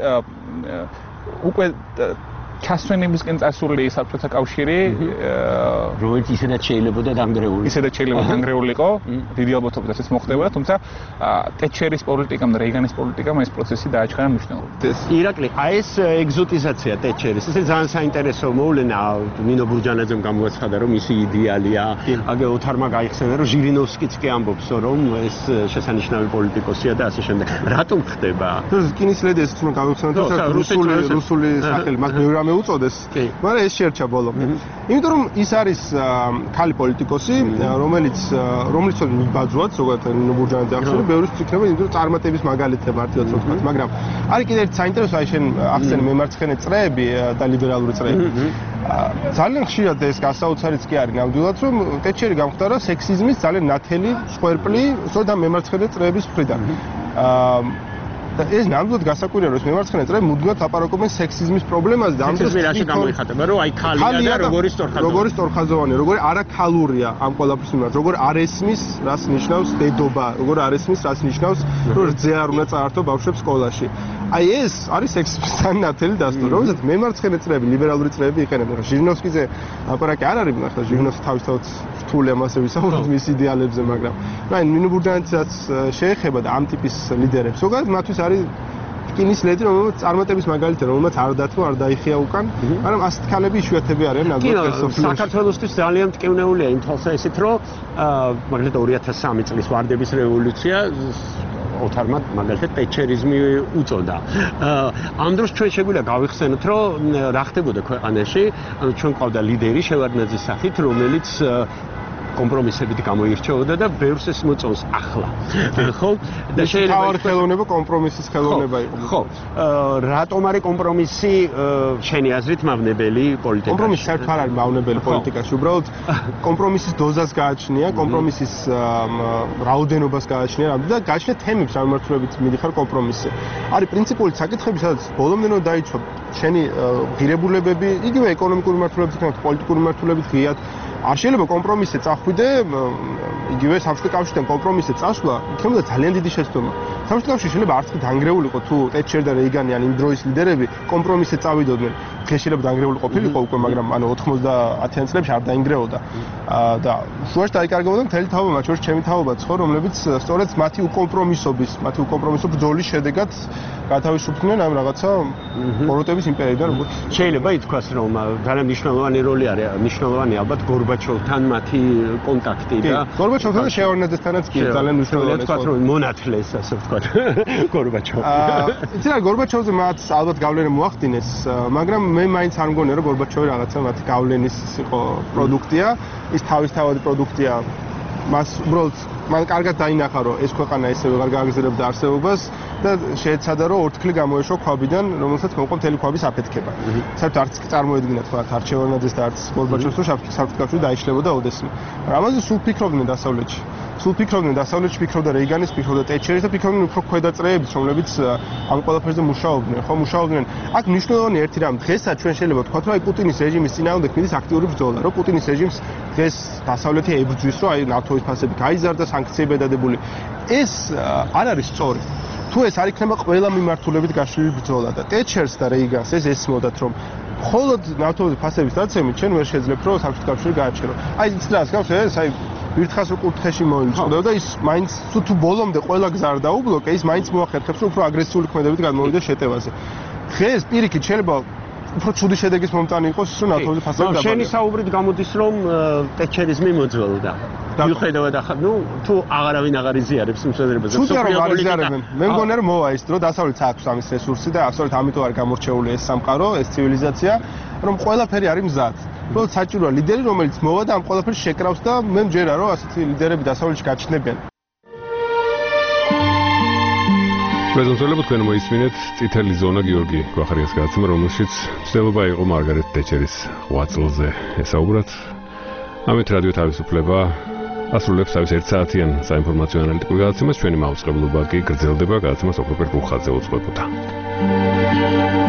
უკვე ჩასვენებისკენ წასული საბჭოთა კავშირი რომელიც ისედაც შეიძლება დანგრეულიყო, დიდი ალბათობით ეს მოხდებოდა, თუმცა ტეჩერის პოლიტიკამ და რეიგანის პოლიტიკამ ეს პროცესი დააჩქარა მნიშვნელობით. ირაკლი, აი ეს ეგზოტიზაცია ტეჩერის, ეს ძალიან საინტერესო მოვლენა, ნინო ბურჯანაძემ გამოაცხადა, რომ მისი იდეალია. აგე ოთარმა გაიხსენა, რომ ჟირინოვსკიც კი ამბობს, რომ ეს შესანიშნავი პოლიტიკოსია და ასე შემდეგ. რატომ ხდება? რკინის ლედი ეს თუნდაც გავიხსენოთ, რუსული სახელი, მას ბევრი რამე უწოდეს, მაგრამ ეს შეერჩა ბოლომდე. იმიტომ რომ ის არის ქალი პოლიტიკოსი, რომელიც მიბაძვად, ზოგადად ნინო ბურჯანაძე ახსენებს, ბევრისთვის იქნება, იმიტომ რომ წარმატების მაგალითია მარტივად ვთქვათ, მაგრამ არის კიდევ ერთი საინტერესო, აი შენ ახსენე მემარცხენე წრეები და ლიბერალური წრეები. ძალიან ხშირად ეს გასაოცარიც კი არის ნამდვილად, რომ ტეჩერი გამختارა სექსიზმის ძალიან ნათელი სყვერპლი, სწორედ ამ მემარცხენე წრეების მხრიდან. და ეს ნამდვილად გასაკვირია, რომ ეს მემარცხენე წრეები მუდმივად ლაპარაკობენ სექსიზმის პრობლემაზე და ამ დროს რაში გამოიხატება, რომ აი ქალია და როგორი სწორხაზოვანია, როგორი არაქალურია ამ ყველაფრის მიმართ, როგორ არ ესმის, რას ნიშნავს დედობა, როგორ არ ესმის, რას ნიშნავს, რომ რძე არ უნდა წაართო ბავშვებს სკოლაში. აი ეს არის სექსიზმისთან ნათელი დასტური, რომელსაც მემარცხენე წრეები, ლიბერალური წრეები იყენებენ. ჟირინოვსკიზე ლაპარაკი არ არის, ახლა ჟირინოვსკი თავისთავად რთული ამასე ვისაუბროთ მის იდეალებზე, მაგრამ აი ნინო ბურჯანაძეც შეეხება და ამ ტიპის ლიდერებს. ზოგადად მათთვის არის რკინის ლედი, რომელიც წარმატების მაგალითია, რომელიც არ დათმო, არ დაიხია უკან, მაგრამ ასეთ ქალები იშვიათები არიან ნამდვილად სოფლიოში. საქართველოსთვის ძალიან მტკივნეულია იმ თვალსაზრისით, რომ მაგალითად 2003 წლის ვარდების რევოლუცია ოთარმა მაგალითად ტეჩერიზმი უწოდა. ამ დროს ჩვენ შეგვიძლია გავიხსენოთ, რომ რა ხდებოდა ქვეყანაში, ანუ ჩვენ ყავდა ლიდერი შევარდნაძის სახით, რომელიც კომპრომისებით გამოირჩეოდა და ბევრს ეს მოწონს ახლა. ხო? და შეიძლება ხელოვნება კომპრომისის ხელოვნება იყო. ხო. რატომ არის კომპრომისი შენი აზრით მავნებელი პოლიტიკაში? კომპრომისი საერთოდ არ არის მავნებელი პოლიტიკაში, უბრალოდ კომპრომისის დოზას გააჩნია, კომპრომისის რაოდენობას გააჩნია და გააჩნია თემებს, ამ მიმართულებით მიდიხარ კომპრომისზე. არის პრინციპული საკითხები, სადაც ბოლომდე რომ დაიცვა შენი ღირებულებები, იგივე ეკონომიკური მიმართულებით, პოლიტიკური მიმართულებით ღიად არ შეიძლება კომპრომისზე წახვიდე, იგივე საბჭოთა კავშირთან კომპრომისზე წასვლა, იქნებოდა ძალიან დიდი შეცდომა. საბჭოთა კავშირი შეიძლება არც დაანგრეულიყო თუ ტეტჩერი და რეიგანი ან იმ დროის ლიდერები კომპრომისზე წავიდოდნენ. დღეს შეიძლება დაანგრეული ყოფილიყო უკვე, მაგრამ ანუ 90-იან წლებში არ დაინგრეოდა. და შუაში დაიკარგებოდა მთელი თაობა, მათ შორის ჩემი თაობაც ხო, რომლებიც სწორედ მათი უკომპრომისო ბრძოლის შედეგად გათავისუფლდნენ ამ რაღაცა ბოროტების იმპერიიდან. შეიძლება ითქვას, რომ ძალიან მნიშვნელოვანი როლი არის, მნიშვნელოვანი ალბათ გორბაჩოვთან მათი კონტაქტი და გორბაჩოვთან და შევარდნაძესთანაც კი ძალიან მნიშვნელოვანია. თქვა რომ მონათლეს, ასე ვთქვა, გორბაჩოვი. იცი რა, გორბაჩოვზე მათ ალბათ გავლენა მოახდინეს, მაგრამ მე მაინც არ მგონია რომ გორბაჩოვი რაღაცა მათი გავლენის იყო პროდუქტია, ის თავისთავად პროდუქტია. მას უბრალოდ მან კარგად დაინახა რომ ეს ქვეყანა ესე ვეღარ გააგრძელებდა არსებობას და შეეცადა რომ ორთქლი გამოეშვა ქვაბიდან, რომელსაც მოყვა მთელი ქვაბის აფეთქება. საერთოდ არც წარმოედგინა თქვა არც შევარდნაძეს და არც გორბაჩოვს რომ საბჭოთა კავშირი დაიშლებოდა ოდესმე. ამაზე სულ ფიქრობდნენ დასავლეთში. ფიქრობდა რეიგანის, ფიქრობდა ტეტჩერის და ფიქრობდნენ უფრო ქვედა წრეების, რომლებიც ამ ყველაფერზე მუშაობდნენ, ხო, მუშაობდნენ. აქ მნიშვნელოვანი ერთი რამ, დღესაც ჩვენ შეიძლება ვთქვათ, რომ აი პუტინის რეჟიმის წინააღმდეგ მიდის აქტიური ბრძოლა, რომ პუტინის რეჟიმს დღეს დასავლეთი ებრძვის, რომ აი ნავთობის ფასები გაიზარდა, სანქციები დადებული. ეს არ არის სწორი. თუ ეს არ იქნება ყველა მიმართულებით გაშლილი ბრძოლა და ტეტჩერს და რეიგანს ეს ესმოდათ, რომ მხოლოდ ნავთობის ფასების დაცემით ჩვენ ვერ შეძლებთ, რომ საბჭოთა კავშირი გააჩერო. აი ის რას გავს ეს, აი ვირთხას უკურთხეში მოიმწყდება და ის მაინც თუ ბოლომდე ყველა გზა არ დაუბლოკე, ის მაინც მოახერხებს, რომ უფრო აგრესიული ქმედებით გადმოვიდა შეტევაზე. დღეს პირიქით შეიძლება უფრო ცუდი შედეგის მომტანი იყოს, რომ ნავთობის ფასები დაბალია. შენი საუბრით გამოდის, რომ ტეტჩერიზმი მოძველდა. მიუხედავად ახლა, თუ აღარავინ აღარ იზიარებს იმ შედეგებზე. თუ არ იზიარებენ, მე მგონია რომ მოვა ის დრო, დასავლეთს აქვს ამის რესურსი და ასეთ ამიტომ არ გამორჩეული ეს სამყარო, ეს ცივილიზაცია, რომ ყველაფერი არის მზად. უბრალოდ საჭიროა ლიდერი, რომელიც მოვა და ამ ყველაფერს შეკრავს და მე მჯერა რომ ასეთი ლიდერები დასავლეთში გაჩნდებიან. პრეზიდენტები თქვენ მოისმინეთ წითელი ზონა გიორგი გვახარიას გადაცემა, რომელშიც ცდილობა იყო მარგარეტ ტეტჩერის 8 წელზე ესაუბრათ. ამით რადიო თავისუფლება ასრულებს თავის 1 საათიან საინფორმაციო ანალიტიკურ გადაცემას. ჩვენი მაუწყებლობა კი გრძელდება, გადაცემას ოქროპერ რუხაძე უძღვებოდა.